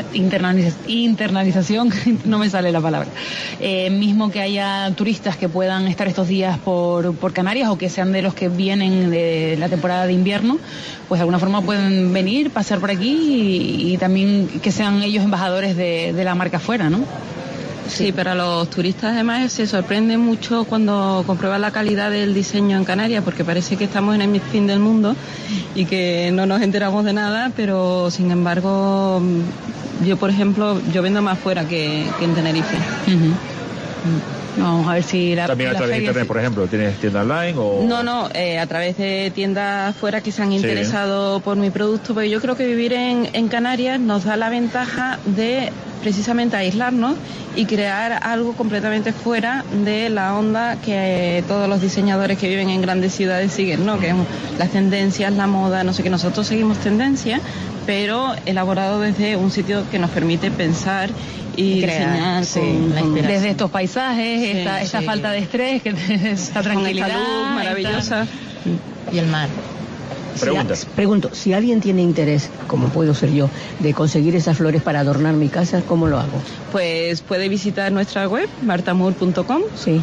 internalización, no me sale la palabra, mismo que haya turistas que puedan estar estos días por Canarias o que sean de los que vienen de la temporada de invierno, pues de alguna forma pueden venir, pasar por aquí y también que sean ellos embajadores de la marca fuera, ¿no? Sí, para los turistas además se sorprende mucho cuando comprueban la calidad del diseño en Canarias, porque parece que estamos en el fin del mundo y que no nos enteramos de nada, pero sin embargo yo, por ejemplo, yo vendo más fuera que en Tenerife. Vamos a ver si también a través de internet, por ejemplo, ¿tienes tienda online o...? No, a través de tiendas fuera que se han interesado por mi producto, porque yo creo que vivir en Canarias nos da la ventaja de precisamente aislarnos y crear algo completamente fuera de la onda que todos los diseñadores que viven en grandes ciudades siguen, ¿no? Que las tendencias, la moda, no sé qué, nosotros seguimos tendencias, pero elaborado desde un sitio que nos permite pensar y crear, diseñar desde estos paisajes, esta falta de estrés, esta tranquilidad, esta luz maravillosa y el mar. Pregunto, si alguien tiene interés, como puedo ser yo, de conseguir esas flores para adornar mi casa, ¿cómo lo hago? Pues puede visitar nuestra web, martamur.com,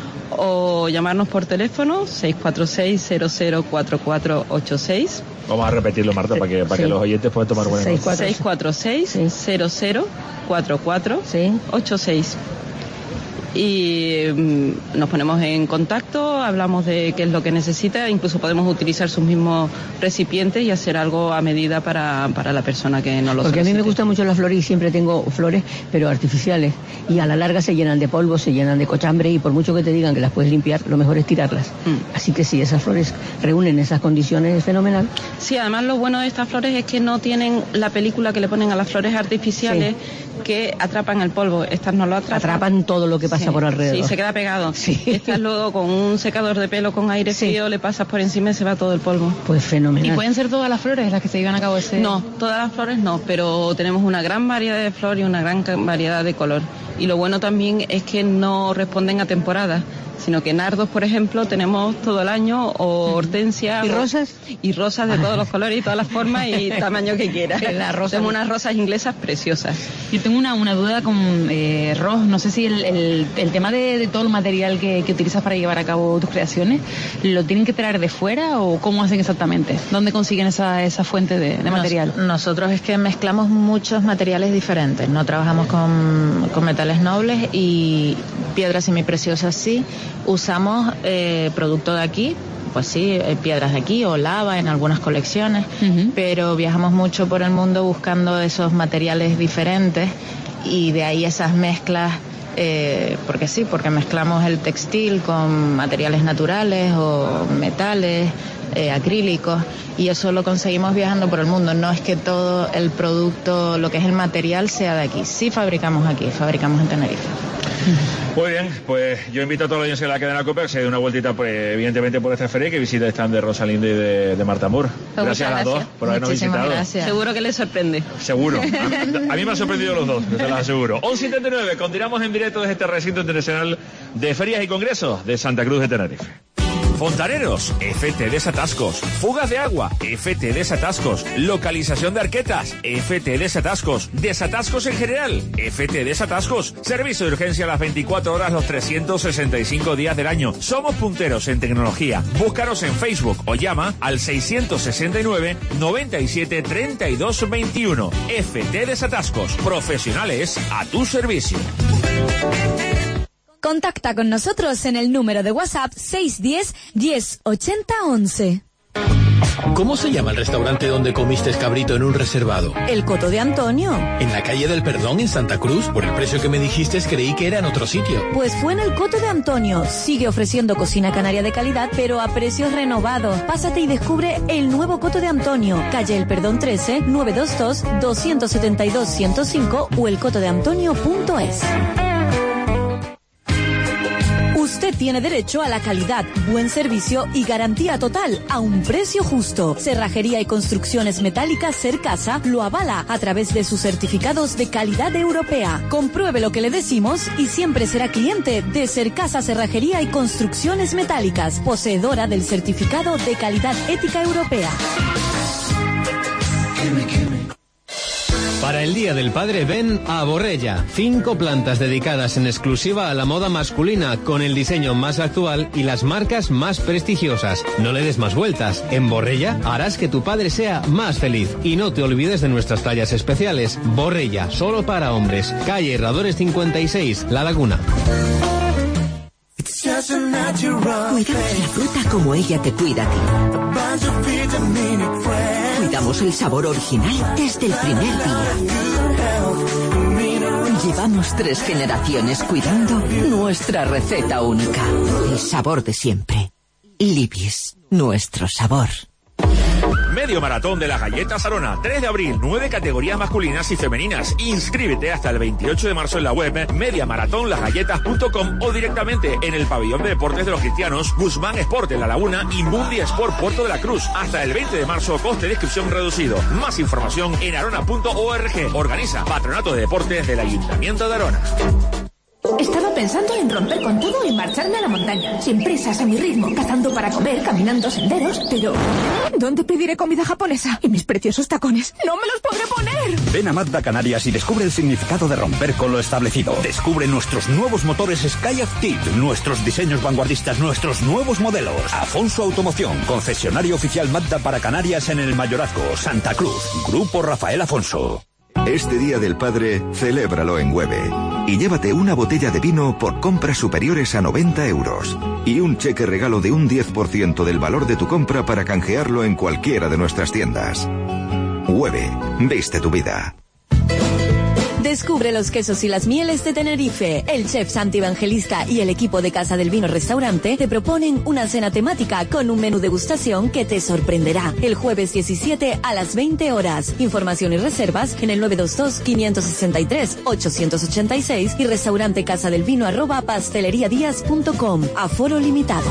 o llamarnos por teléfono 646-004486. Vamos a repetirlo, Marta, para que los oyentes puedan tomar buena nota. 646-004486. Y nos ponemos en contacto, hablamos de qué es lo que necesita, incluso podemos utilizar sus mismos recipientes y hacer algo a medida para la persona que no lo Porque solicite. a mí me gustan mucho las flores y siempre tengo flores, pero artificiales, y a la larga se llenan de polvo, se llenan de cochambre, y por mucho que te digan que las puedes limpiar, lo mejor es tirarlas. Así que si esas flores reúnen esas condiciones, es fenomenal. Sí, además lo bueno de estas flores es que no tienen la película que le ponen a las flores artificiales, que atrapan el polvo. Estas no lo atrapan. Atrapan todo lo que pasa por alrededor. Sí, se queda pegado. Estas luego con un secador de pelo con aire frío le pasas por encima y se va todo el polvo. Pues fenomenal. ¿Y pueden ser todas las flores las que se llevan a cabo ese...? No, todas las flores no, pero tenemos una gran variedad de flor y una gran variedad de color. Y lo bueno también es que no responden a temporadas, sino que nardos, por ejemplo, tenemos todo el año, o hortensias. ¿Y rosas? Y rosas de todos los colores y todas las formas y tamaño que quieras. Tenemos unas rosas inglesas preciosas. Yo tengo una duda con Ros, no sé si el tema de todo el material que utilizas para llevar a cabo tus creaciones, ¿lo tienen que traer de fuera o cómo hacen exactamente? ¿Dónde consiguen esa fuente de material? Nosotros es que mezclamos muchos materiales diferentes, no trabajamos con metales nobles y piedras semipreciosas sí. Usamos producto de aquí, pues sí, piedras de aquí o lava en algunas colecciones, pero viajamos mucho por el mundo buscando esos materiales diferentes y de ahí esas mezclas, porque mezclamos el textil con materiales naturales o metales, acrílicos, y eso lo conseguimos viajando por el mundo. No es que todo el producto, lo que es el material, sea de aquí. Sí fabricamos aquí, fabricamos en Tenerife. Muy bien, pues yo invito a toda la audiencia de la cadena COPE a que se dé una vueltita, pues, evidentemente, por esta feria y que visite el stand de Rosalinde y de Marta Moore. Pues gracias a las dos por habernos visitado. Gracias. Seguro que les sorprende. Seguro. A mí me han sorprendido los dos, te lo aseguro. 11:79, continuamos en directo desde este recinto internacional de ferias y congresos de Santa Cruz de Tenerife. Fontaneros, FT Desatascos. Fugas de agua, FT Desatascos. Localización de arquetas, FT Desatascos. Desatascos en general, FT Desatascos. Servicio de urgencia a las 24 horas, los 365 días del año. Somos punteros en tecnología. Búscanos en Facebook o llama al 669 97 32 21. FT Desatascos. Profesionales a tu servicio. Contacta con nosotros en el número de WhatsApp 610 10 80 11. ¿Cómo se llama el restaurante donde comiste cabrito en un reservado? El Coto de Antonio. ¿En la calle del Perdón, en Santa Cruz? Por el precio que me dijiste, creí que era en otro sitio. Pues fue en el Coto de Antonio. Sigue ofreciendo cocina canaria de calidad, pero a precios renovados. Pásate y descubre el nuevo Coto de Antonio. Calle El Perdón 13, 922 272 105 o elcotodeantonio.es. Usted tiene derecho a la calidad, buen servicio y garantía total a un precio justo. Cerrajería y Construcciones Metálicas Cercasa lo avala a través de sus certificados de calidad europea. Compruebe lo que le decimos y siempre será cliente de Cercasa Cerrajería y Construcciones Metálicas, poseedora del certificado de calidad ética europea. Para el Día del Padre ven a Borrella, 5 plantas dedicadas en exclusiva a la moda masculina con el diseño más actual y las marcas más prestigiosas. No le des más vueltas. En Borrella harás que tu padre sea más feliz. Y no te olvides de nuestras tallas especiales. Borrella, solo para hombres. Calle Herradores 56, La Laguna. Cuidamos la fruta como ella te cuida a ti. Cuidamos el sabor original desde el primer día. Llevamos 3 generaciones cuidando nuestra receta única. El sabor de siempre. Libis, nuestro sabor. Medio maratón de las galletas Arona, 3 de abril, 9 categorías masculinas y femeninas. Inscríbete hasta el 28 de marzo en la web mediamaratonlasgalletas.com o directamente en el pabellón de deportes de los cristianos Guzmán Sport en La Laguna y Mundi Sport Puerto de la Cruz. Hasta el 20 de marzo, coste de inscripción reducido. Más información en arona.org. Organiza Patronato de Deportes del Ayuntamiento de Arona. Estaba pensando en romper con todo y marcharme a la montaña, sin prisas, a mi ritmo, cazando para comer, caminando senderos, pero ¿dónde pediré comida japonesa? Y mis preciosos tacones, ¡no me los podré poner! Ven a Mazda Canarias y descubre el significado de romper con lo establecido. Descubre nuestros nuevos motores Sky Active, nuestros diseños vanguardistas, nuestros nuevos modelos. Afonso Automoción, concesionario oficial Mazda para Canarias en el Mayorazgo, Santa Cruz. Grupo Rafael Afonso. Este Día del Padre, celébralo en Hueve. Y llévate una botella de vino por compras superiores a 90 euros. Y un cheque regalo de un 10% del valor de tu compra para canjearlo en cualquiera de nuestras tiendas. Hueve, viste tu vida. Descubre los quesos y las mieles de Tenerife. El chef Santi Evangelista y el equipo de Casa del Vino Restaurante te proponen una cena temática con un menú degustación que te sorprenderá. El jueves 17 a las 20 horas. Información y reservas en el 922-563-886 y restaurantecasadelvino@pasteleriadias.com. Aforo limitado.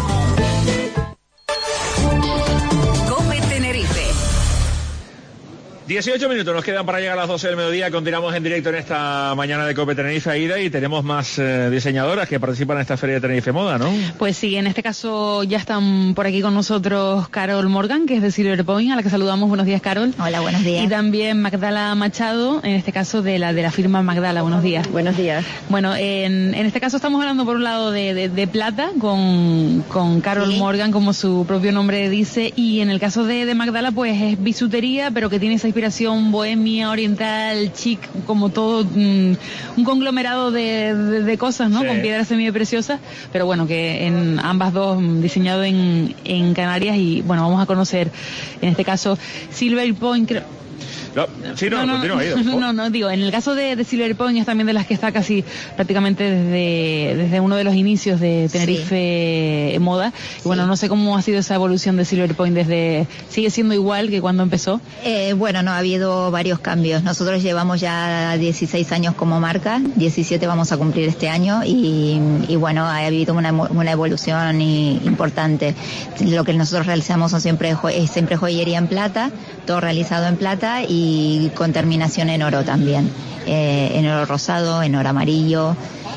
18 minutos nos quedan para llegar a las 12 del mediodía. Continuamos en directo en esta mañana de COPE Tenerife, Aida, y tenemos más diseñadoras que participan en esta Feria de Tenerife Moda, ¿no? Pues sí, en este caso ya están por aquí con nosotros Carol Morgan, que es de Silver Point, a la que saludamos. Buenos días, Carol. Hola, buenos días. Y también Magdala Machado, en este caso de la firma Magdala. Buenos días. Buenos días. Bueno, en este caso estamos hablando por un lado de plata con Carol Morgan, como su propio nombre dice, y en el caso de Magdala, pues es bisutería, pero que tiene esa inspiración bohemia, oriental, chic, como todo un conglomerado de cosas, ¿no? Sí. Con piedras semipreciosas, pero bueno, que en ambas dos diseñado en Canarias. Y bueno, vamos a conocer en este caso Silver Point, creo. No, digo, en el caso de Silver Point es también de las que está casi prácticamente desde uno de los inicios de Tenerife Moda. Y bueno, no sé cómo ha sido esa evolución de Silver Point ¿sigue siendo igual que cuando empezó? Bueno, no, ha habido varios cambios. Nosotros llevamos ya 16 años como marca, 17 vamos a cumplir este año y bueno, ha habido una evolución importante. Lo que nosotros realizamos son siempre joyería en plata, todo realizado en plata y con terminación en oro también, en oro rosado, en oro amarillo.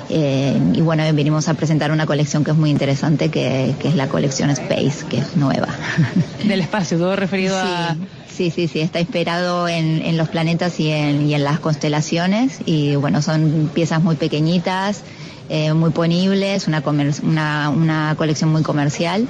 Y bueno, venimos a presentar una colección que es muy interesante, que es la colección Space, que es nueva. Del espacio, todo referido a... Sí, está inspirado en los planetas y en las constelaciones, y bueno, son piezas muy pequeñitas, muy ponibles, una colección muy comercial.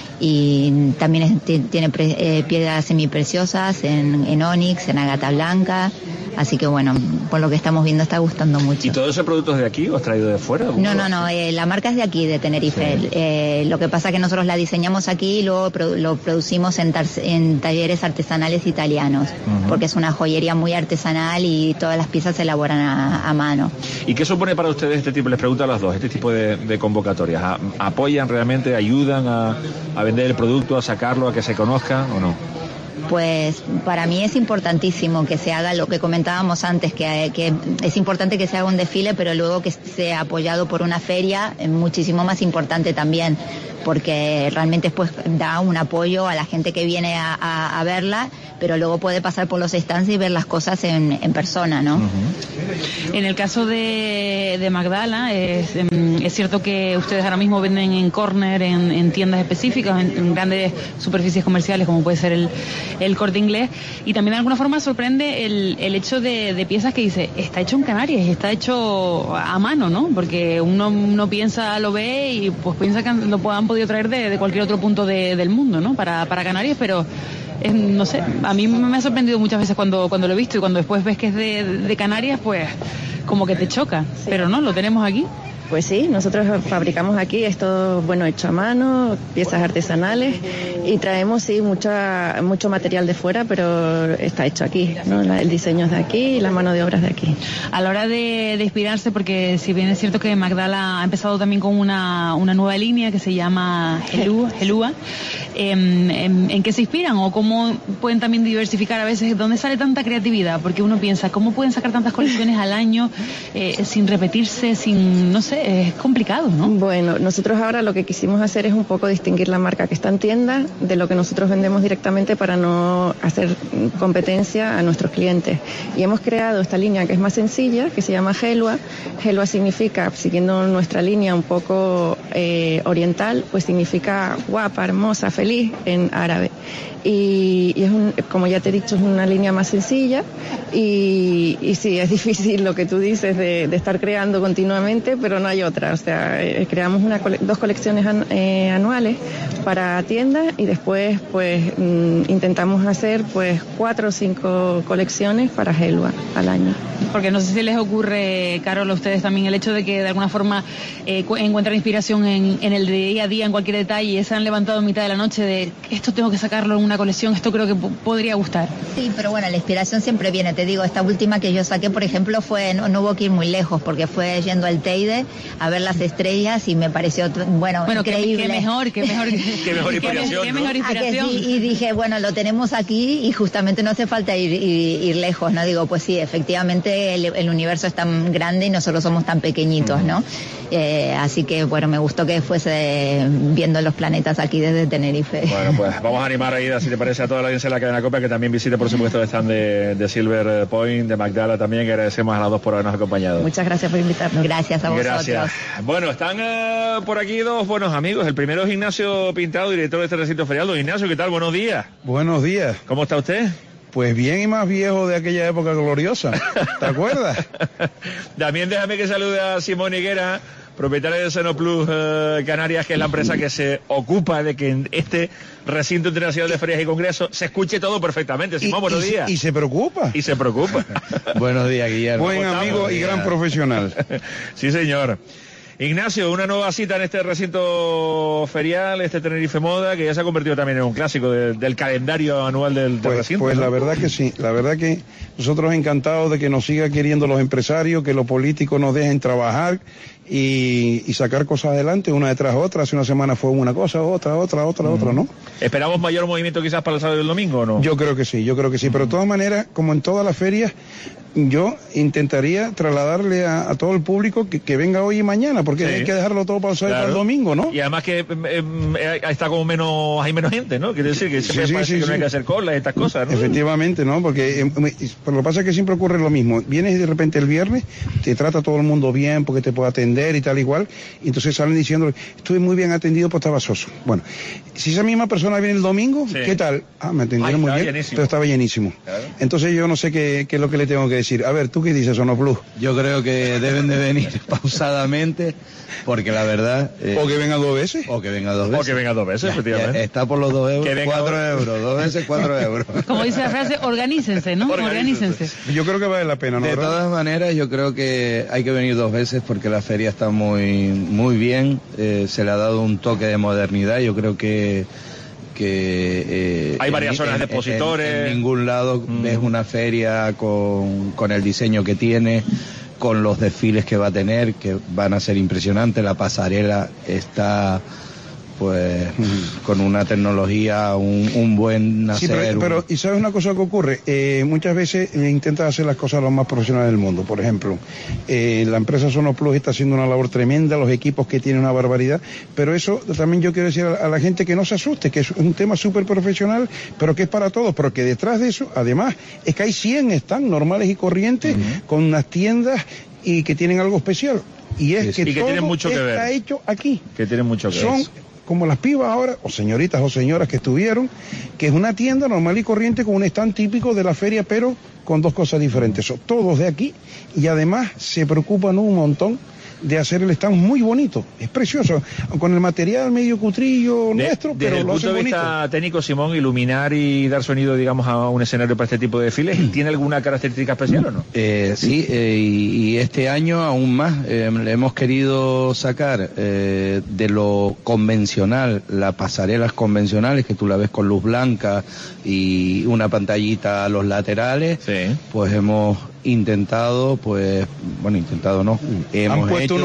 Y también tiene piedras semipreciosas en ónix, en ágata blanca, así que bueno, por lo que estamos viendo está gustando mucho. ¿Y todo ese producto es de aquí o es traído de fuera? No, la marca es de aquí, de Tenerife. Sí. Lo que pasa es que nosotros la diseñamos aquí y luego lo producimos en talleres artesanales italianos, porque es una joyería muy artesanal y todas las piezas se elaboran a mano. ¿Y qué supone para ustedes este tipo, les pregunto a las dos, este tipo de convocatorias? ¿Apoyan realmente, ayudan a vender el producto, a sacarlo, a que se conozca o no? Pues para mí es importantísimo que se haga lo que comentábamos antes, que es importante que se haga un desfile, pero luego que sea apoyado por una feria es muchísimo más importante también, porque realmente pues da un apoyo a la gente que viene a verla, pero luego puede pasar por los stands y ver las cosas en persona, ¿no? En el caso de Magdala, es cierto que ustedes ahora mismo venden en corner, en tiendas específicas, en grandes superficies comerciales como puede ser el Corte Inglés, y también de alguna forma sorprende el hecho de piezas que dice, está hecho en Canarias, está hecho a mano, ¿no? Porque uno piensa, lo ve y pues piensa que lo han podido traer de cualquier otro punto del mundo, ¿no? Para Canarias, pero no sé, a mí me ha sorprendido muchas veces cuando lo he visto, y cuando después ves que es de Canarias, pues como que te choca, sí. Pero no, lo tenemos aquí. Pues sí, nosotros fabricamos aquí, es todo, bueno, hecho a mano, piezas artesanales, y traemos, sí, mucho material de fuera, pero está hecho aquí, ¿no? El diseño es de aquí y la mano de obra es de aquí. A la hora de inspirarse, porque si bien es cierto que Magdala ha empezado también con una nueva línea que se llama Helúa, ¿en qué se inspiran o cómo pueden también diversificar a veces? ¿Dónde sale tanta creatividad? Porque uno piensa, ¿cómo pueden sacar tantas colecciones al año sin repetirse, no sé? Es complicado, ¿no? Bueno, nosotros ahora lo que quisimos hacer es un poco distinguir la marca que está en tienda de lo que nosotros vendemos directamente para no hacer competencia a nuestros clientes. Y hemos creado esta línea que es más sencilla, que se llama Helúa. Helúa significa, siguiendo nuestra línea un poco oriental, pues significa guapa, hermosa, feliz en árabe. Y es como ya te he dicho, es una línea más sencilla y sí, es difícil lo que tú dices de estar creando continuamente, pero no hay otra. O sea, creamos dos colecciones anuales para tiendas y después pues intentamos hacer pues 4 o 5 colecciones para Helúa al año. Porque no sé si les ocurre, Carol, a ustedes también el hecho de que de alguna forma encuentran inspiración en el día a día, en cualquier detalle, y se han levantado en mitad de la noche de esto tengo que sacarlo en una colección, esto creo que podría gustar. Sí, pero bueno, la inspiración siempre viene, te digo, esta última que yo saqué, por ejemplo, no hubo que ir muy lejos, porque fue yendo al Teide a ver las estrellas y me pareció, bueno increíble. Qué mejor inspiración, qué mejor inspiración. Sí, y dije, bueno, lo tenemos aquí y justamente no hace falta ir lejos, ¿no? Digo, pues sí, efectivamente el universo es tan grande y nosotros somos tan pequeñitos, ¿no? Así que, bueno, me gustó que fuese viendo los planetas aquí desde Tenerife. Bueno, pues vamos a animar ahí, si te parece, a toda la audiencia de la cadena COPE, que también visite, por supuesto, el stand de Silver Point, de Magdala también, que agradecemos a las dos por habernos acompañado. Muchas gracias por invitarnos. Gracias a vosotros. Gracias. Bueno, están por aquí dos buenos amigos. El primero es Ignacio Pintado, director de este recinto ferial. Don Ignacio, ¿qué tal? Buenos días. Buenos días. ¿Cómo está usted? Pues bien y más viejo de aquella época gloriosa. ¿Te acuerdas? También déjame que salude a Simón Higuera, propietario de Senoplus Canarias, que es la empresa que se ocupa de que en este recinto internacional de ferias y congresos se escuche todo perfectamente. Simón, buenos días. Y se preocupa. Y se preocupa. Buenos días, Guillermo. Buen amigo y gran profesional. Sí, señor. Ignacio, una nueva cita en este recinto ferial, este Tenerife Moda, que ya se ha convertido también en un clásico del calendario anual del recinto. Pues ¿no? la verdad que sí, la verdad que nosotros encantados de que nos siga queriendo los empresarios, que los políticos nos dejen trabajar y sacar cosas adelante una detrás de otra. Hace una semana fue una cosa, otra, ¿no? ¿Esperamos mayor movimiento quizás para el sábado y el domingo o no? Yo creo que sí, pero de todas maneras, como en todas las ferias, yo intentaría trasladarle a todo el público que venga hoy y mañana, porque hay que dejarlo todo para el sábado y para el domingo, ¿no? Y además que está como hay menos gente, ¿no? Quiere decir que siempre parece que no hay que hacer colas y estas cosas, ¿no? Efectivamente, ¿no? Porque lo que pasa es que siempre ocurre lo mismo. Vienes y de repente el viernes, te trata todo el mundo bien porque te puede atender y tal igual, y entonces salen diciendo, estuve muy bien atendido, pero estaba soso. Bueno, si esa misma persona viene el domingo, ¿qué tal? Me atendieron muy bien, pero estaba llenísimo. Claro. Entonces yo no sé qué es lo que le tengo que decir. A ver, ¿tú qué dices, Sonoplus? Yo creo que deben de venir pausadamente, porque la verdad... o que venga 2 veces. O que venga 2 veces. O que venga 2 veces, efectivamente. Está por los 2 euros, 4 euros. 2 veces 4 euros. Como dice la frase, organícense, ¿no? Organícense. Yo creo que vale la pena, ¿no? De todas maneras, yo creo que hay que venir 2 veces porque la feria está muy, muy bien. Se le ha dado un toque de modernidad. Yo creo que hay varias zonas de expositores. En ningún lado ves una feria con el diseño que tiene, con los desfiles que va a tener, que van a ser impresionantes. La pasarela está pues con una tecnología, un buen hacer. Sí, pero ¿y sabes una cosa que ocurre? Muchas veces intentas hacer las cosas lo más profesionales del mundo. Por ejemplo, la empresa Sonoplus está haciendo una labor tremenda, los equipos que tienen una barbaridad, pero eso también yo quiero decir a la gente que no se asuste, que es un tema súper profesional, pero que es para todos, pero que detrás de eso, además, es que hay 100 stands normales y corrientes con unas tiendas y que tienen algo especial. Y es que todo tienen mucho que ver. Está hecho aquí. Que tienen mucho que ver. Como las pibas ahora, o señoritas o señoras que estuvieron, que es una tienda normal y corriente con un stand típico de la feria, pero con 2 cosas diferentes. Son todos de aquí y además se preocupan un montón de hacer el stand muy bonito. Es precioso, con el material medio cutrillo nuestro, pero lo hacen bonito. Desde el punto de vista técnico, Simón, iluminar y dar sonido, digamos, a un escenario para este tipo de desfiles, ¿tiene alguna característica especial o no? Sí, y este año aún más le hemos querido sacar de lo convencional, las pasarelas convencionales, que tú la ves con luz blanca y una pantallita a los laterales, pues hemos intentado, hemos puesto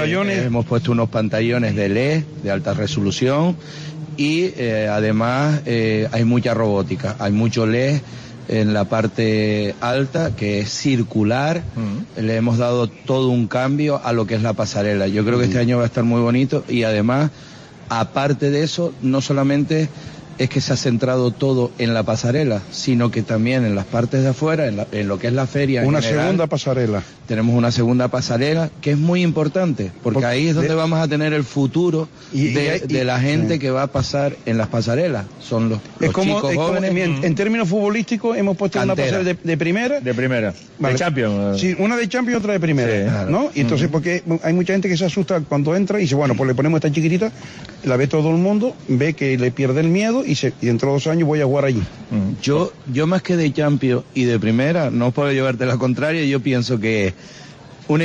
unos pantallones de LED de alta resolución y además hay mucha robótica, hay mucho LED en la parte alta que es circular. Le hemos dado todo un cambio a lo que es la pasarela. Yo creo que este año va a estar muy bonito y además, aparte de eso, no solamente es que se ha centrado todo en la pasarela, sino que también en las partes de afuera, en lo que es la feria. Una segunda pasarela. Tenemos una segunda pasarela que es muy importante, porque ahí es donde vamos a tener el futuro de la gente que va a pasar en las pasarelas. Son los chicos jóvenes. En términos futbolísticos hemos puesto una pasarela de primera. De primera. Vale. De Champions. Sí, una de Champions y otra de primera. Sí, ¿no? Y entonces, porque hay mucha gente que se asusta cuando entra y dice, bueno, pues le ponemos esta chiquitita, la ve todo el mundo, ve que le pierde el miedo y dentro de 2 años voy a jugar allí. Yo más que de Champions y de primera, no puedo llevarte la contraria, yo pienso que un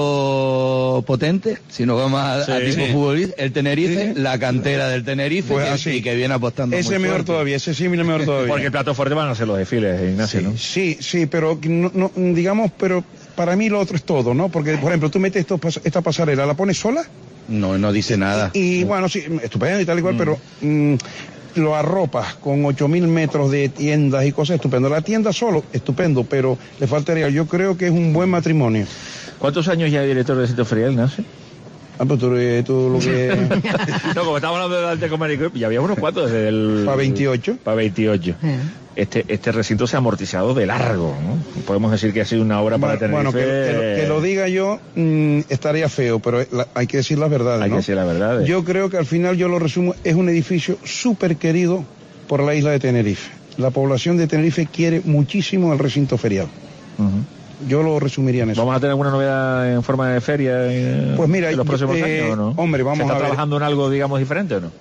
equipo potente, si nos vamos a tipo futbolista, el Tenerife, la cantera del Tenerife, pues y que viene apostando ese muy mejor fuerte. Todavía, ese sí mejor todavía. Porque el plato fuerte van a ser los desfiles, Ignacio, ¿no? Sí, pero no, digamos, pero para mí lo otro es todo, ¿no? Porque, por ejemplo, tú metes esta pasarela, ¿la pones sola? No dice nada. Y bueno, sí, estupendo y tal y cual, pero lo arropas con 8.000 metros de tiendas y cosas, estupendo. La tienda solo, estupendo, pero le faltaría. Yo creo que es un buen matrimonio. ¿Cuántos años ya director del centro ferial, Ignacio? Pues tú lo que... No, como estábamos hablando de Alteco Maricruz, ya había unos cuantos desde el... Para 28. Para 28. Este recinto se ha amortizado de largo, ¿no? Podemos decir que ha sido una obra para Tenerife... Bueno, que lo diga yo estaría feo, pero hay que decir las verdades, ¿no? Hay que decir las verdades. Yo creo que al final, yo lo resumo, es un edificio súper querido por la isla de Tenerife. La población de Tenerife quiere muchísimo el recinto ferial. Yo lo resumiría en eso. ¿Vamos a tener alguna novedad en forma de feria pues mira, en los próximos años o no? Hombre, vamos a ver. ¿Se está trabajando en algo, digamos, diferente o no?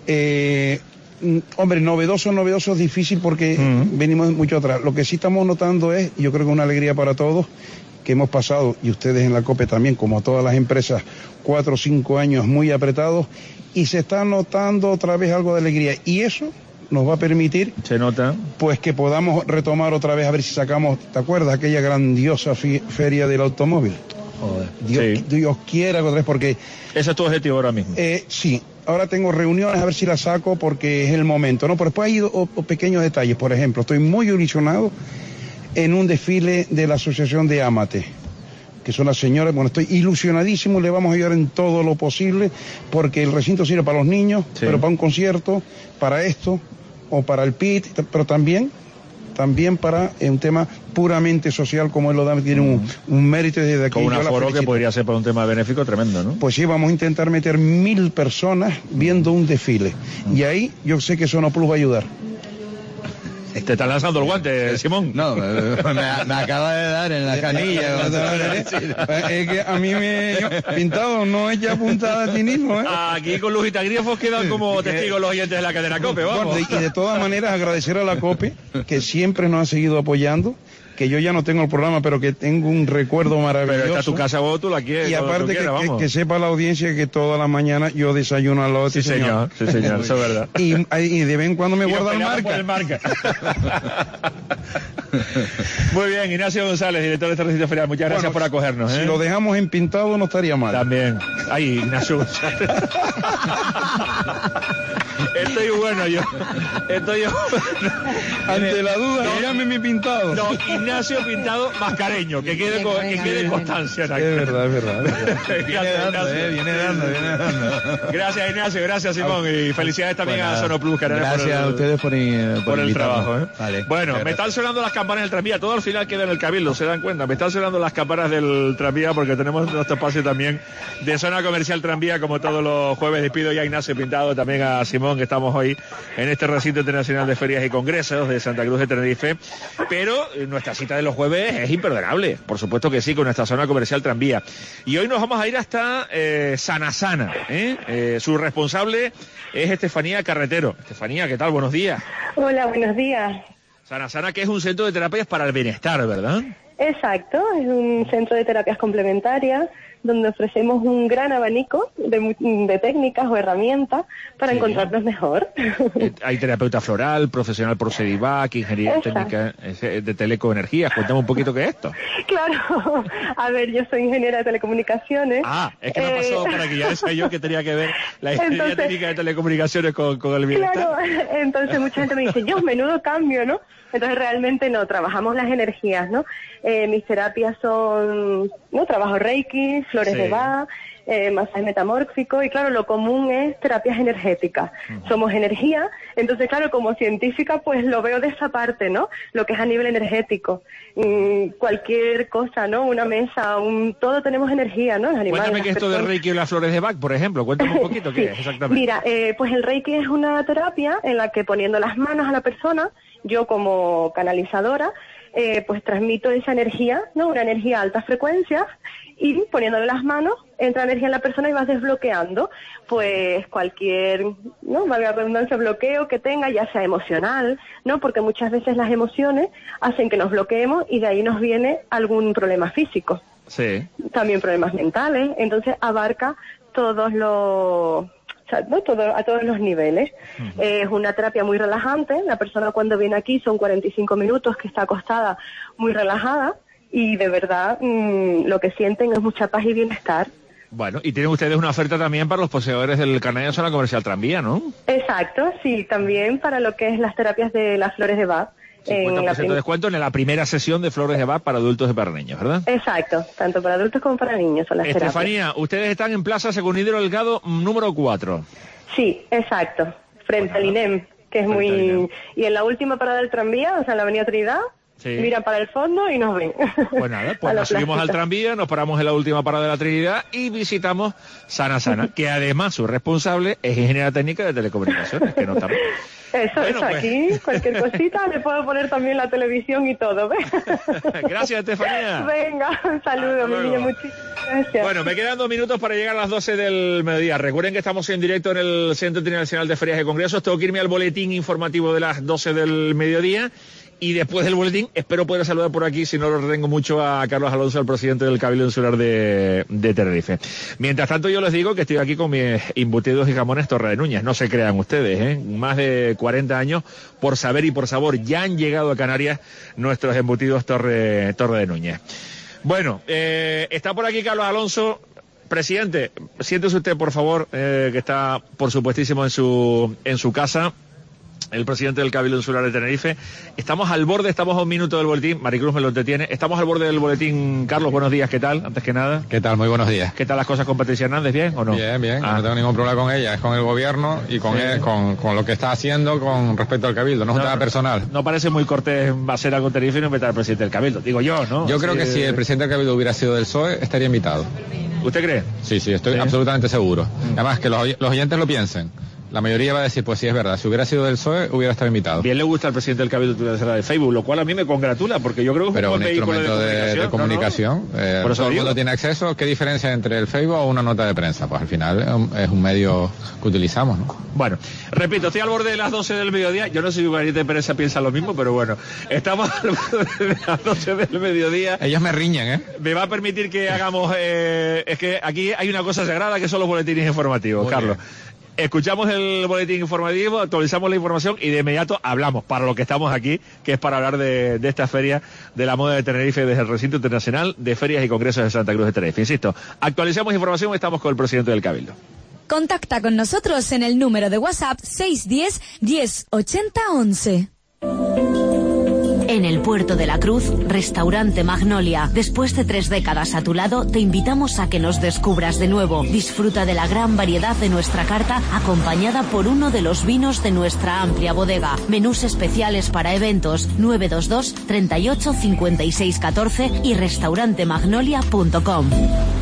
Hombre, novedoso es difícil porque venimos mucho atrás. Lo que sí estamos notando es, yo creo que una alegría para todos, que hemos pasado, y ustedes en la COPE también, como todas las empresas, 4 o 5 años muy apretados, y se está notando otra vez algo de alegría, y eso nos va a permitir, se nota, pues que podamos retomar otra vez, a ver si sacamos, ¿te acuerdas? Aquella grandiosa feria del automóvil. Joder. Dios quiera otra vez, porque... Ese es tu objetivo ahora mismo. Sí, ahora tengo reuniones a ver si la saco porque es el momento, ¿no? Pero después hay pequeños detalles, por ejemplo, estoy muy ilusionado en un desfile de la Asociación de Amate, que son las señoras, bueno, estoy ilusionadísimo, le vamos a ayudar en todo lo posible, porque el recinto sirve para los niños, pero para un concierto, para esto, o para el PIT, pero también para un tema puramente social como él lo da, tiene un mérito desde aquí. Con un aforo que podría ser para un tema benéfico tremendo, ¿no? Pues sí, vamos a intentar meter 1000 personas viendo un desfile, y ahí yo sé que Sonoplus va a ayudar. Te están lanzando el guante, Simón. No, me acaba de dar en la canilla. Es que a mí pintado no es ya puntada a ti mismo, ¿eh? Aquí con luz y tagrígrafos quedan como testigos los oyentes de la cadena COPE, vamos. Y de todas maneras agradecer a la COPE, que siempre nos ha seguido apoyando, que yo ya no tengo el programa, pero que tengo un recuerdo maravilloso. Pero esta tu casa, vos tú la quieres. Y aparte que sepa la audiencia que toda la mañana yo desayuno al lado de sí, señor, eso es verdad. Y de vez en cuando me guarda el marca. Muy bien, Ignacio González, director de este recinto ferial, muchas gracias por acogernos. Si lo dejamos en pintado no estaría mal. También. Ay, Ignacio González. Estoy bueno yo. Ante la duda, llame mi pintado. No, Ignacio Pintado Mascareño, que quede constancia. Es verdad. Viene dando. Gracias, Ignacio, gracias, Simón, y felicidades también a Sonoplus. Gracias a ustedes por el trabajo. Vale, bueno, me están sonando las campanas del tranvía, todo al final queda en el Cabildo, se dan cuenta, me están sonando las campanas del tranvía porque tenemos nuestro espacio también de zona comercial tranvía, como todos los jueves. Despido ya a Ignacio Pintado, también a Simón, que estamos hoy en este recinto internacional de ferias y congresos de Santa Cruz de Tenerife, pero nuestra cita de los jueves es imperdonable, por supuesto que sí, con nuestra zona comercial tranvía. Y hoy nos vamos a ir hasta Sanasana, su responsable es Estefanía Carretero. Estefanía, ¿qué tal? Buenos días. Hola, buenos días. Sanasana, que es un centro de terapias para el bienestar, ¿verdad? Exacto, es un centro de terapias complementarias donde ofrecemos un gran abanico de técnicas o herramientas para encontrarnos mejor. Hay terapeuta floral, profesional por Sedivac, ingeniería técnica de telecoenergías. Cuéntame un poquito qué es esto. Claro, a ver, yo soy ingeniera de telecomunicaciones. Es que me pasó por aquí, ya decía yo que tenía que ver la ingeniería técnica de telecomunicaciones con el bienestar. Claro, entonces mucha gente me dice, yo, menudo cambio, ¿no? Entonces realmente no, trabajamos las energías, ¿no? Mis terapias son, ¿no? Trabajo Reiki, flores de Bach, masaje metamórfico, y claro, lo común es terapias energéticas. Somos energía, entonces claro, como científica pues lo veo de esa parte, ¿no? Lo que es a nivel energético. Cualquier cosa, ¿no? Una mesa, todo tenemos energía, ¿no? Los animales, cuéntame qué es esto del Reiki y las flores de Bach, por ejemplo. Cuéntame un poquito qué es exactamente. Mira, pues el Reiki es una terapia en la que poniendo las manos a la persona, yo como canalizadora, pues transmito esa energía, ¿no? Una energía a altas frecuencias, y poniéndole las manos entra energía en la persona y vas desbloqueando pues cualquier, ¿no? Valga la redundancia, bloqueo que tenga, ya sea emocional, ¿no? Porque muchas veces las emociones hacen que nos bloqueemos y de ahí nos viene algún problema físico. Sí. También problemas mentales, entonces abarca todos los... a todos los niveles. Es una terapia muy relajante. La persona cuando viene aquí son 45 minutos que está acostada muy relajada y de verdad lo que sienten es mucha paz y bienestar. Bueno, y tienen ustedes una oferta también para los poseedores del carnet de zona comercial tranvía, ¿no? Exacto, sí, también para lo que es las terapias de las flores de Bach. 50% de descuento en la primera sesión de flores de Bach para adultos y para niños, ¿verdad? Exacto, tanto para adultos como para niños son las terapias. Estefanía, ustedes están en Plaza Secundino Delgado número 4. Sí, exacto, frente al INEM, que es muy... INEM. Y en la última parada del tranvía, o sea, en la Avenida Trinidad, miran para el fondo y nos ven. Pues nada, pues nos subimos al tranvía, nos paramos en la última parada de la Trinidad y visitamos Sanasana, que además su responsable es ingeniera técnica de telecomunicaciones, que no está... Eso, pues. Aquí, cualquier cosita, le puedo poner también la televisión y todo, ¿ves? Gracias, Estefanía. Venga, un saludo, mi niña, muchísimas gracias. Bueno, me quedan 2 minutos para llegar a las 12 del mediodía. Recuerden que estamos en directo en el Centro Internacional de Ferias y Congresos. Tengo que irme al boletín informativo de las 12 del mediodía. Y después del boletín, espero poder saludar por aquí, si no lo retengo mucho, a Carlos Alonso, el presidente del Cabildo Insular de Tenerife. Mientras tanto, yo les digo que estoy aquí con mis embutidos y jamones Torre de Núñez. No se crean ustedes, más de 40 años, por saber y por sabor, ya han llegado a Canarias nuestros embutidos Torre de Núñez. Bueno, está por aquí Carlos Alonso. Presidente, siéntese usted, por favor, que está, por supuestísimo, en su casa. El presidente del Cabildo Insular de Tenerife. Estamos al borde, estamos a un minuto del boletín. Maricruz me lo entretiene. Estamos al borde del boletín. Carlos, buenos días, ¿qué tal? Antes que nada. ¿Qué tal? Muy buenos días. ¿Qué tal las cosas con Patricia Hernández? ¿Bien o no? Bien. No tengo ningún problema con ella. Es con el gobierno y con él, con lo que está haciendo con respecto al Cabildo. No es un tema personal. No parece muy cortés hacer algo con Tenerife y no invitar al presidente del Cabildo. Digo yo, ¿no? Yo creo que si el presidente del Cabildo hubiera sido del PSOE, estaría invitado. ¿Usted cree? Sí, estoy absolutamente seguro. Además, que los oyentes lo piensen. La mayoría va a decir, pues sí, es verdad, si hubiera sido del PSOE, hubiera estado invitado. Bien le gusta al presidente del Cabildo de Facebook, lo cual a mí me congratula, porque yo creo que es un instrumento de comunicación. Todo el mundo tiene acceso. ¿Qué diferencia hay entre el Facebook o una nota de prensa? Pues al final es un medio que utilizamos, ¿no? Bueno, repito, estoy al borde de las 12 del mediodía. Yo no sé si Marita de Prensa piensa lo mismo, pero bueno, estamos al borde de las 12 del mediodía. Ellos me riñen, ¿eh? Me va a permitir que hagamos... es que aquí hay una cosa sagrada que son los boletines informativos, muy Carlos. Bien. Escuchamos el boletín informativo, actualizamos la información y de inmediato hablamos para lo que estamos aquí, que es para hablar de esta feria de la moda de Tenerife desde el Recinto Internacional de Ferias y Congresos de Santa Cruz de Tenerife. Insisto, actualizamos información y estamos con el presidente del Cabildo. Contacta con nosotros en el número de WhatsApp 610 10 80 11. En el Puerto de la Cruz, Restaurante Magnolia. Después de 3 décadas a tu lado, te invitamos a que nos descubras de nuevo. Disfruta de la gran variedad de nuestra carta, acompañada por uno de los vinos de nuestra amplia bodega. Menús especiales para eventos 922 38 56 14 y restaurantemagnolia.com.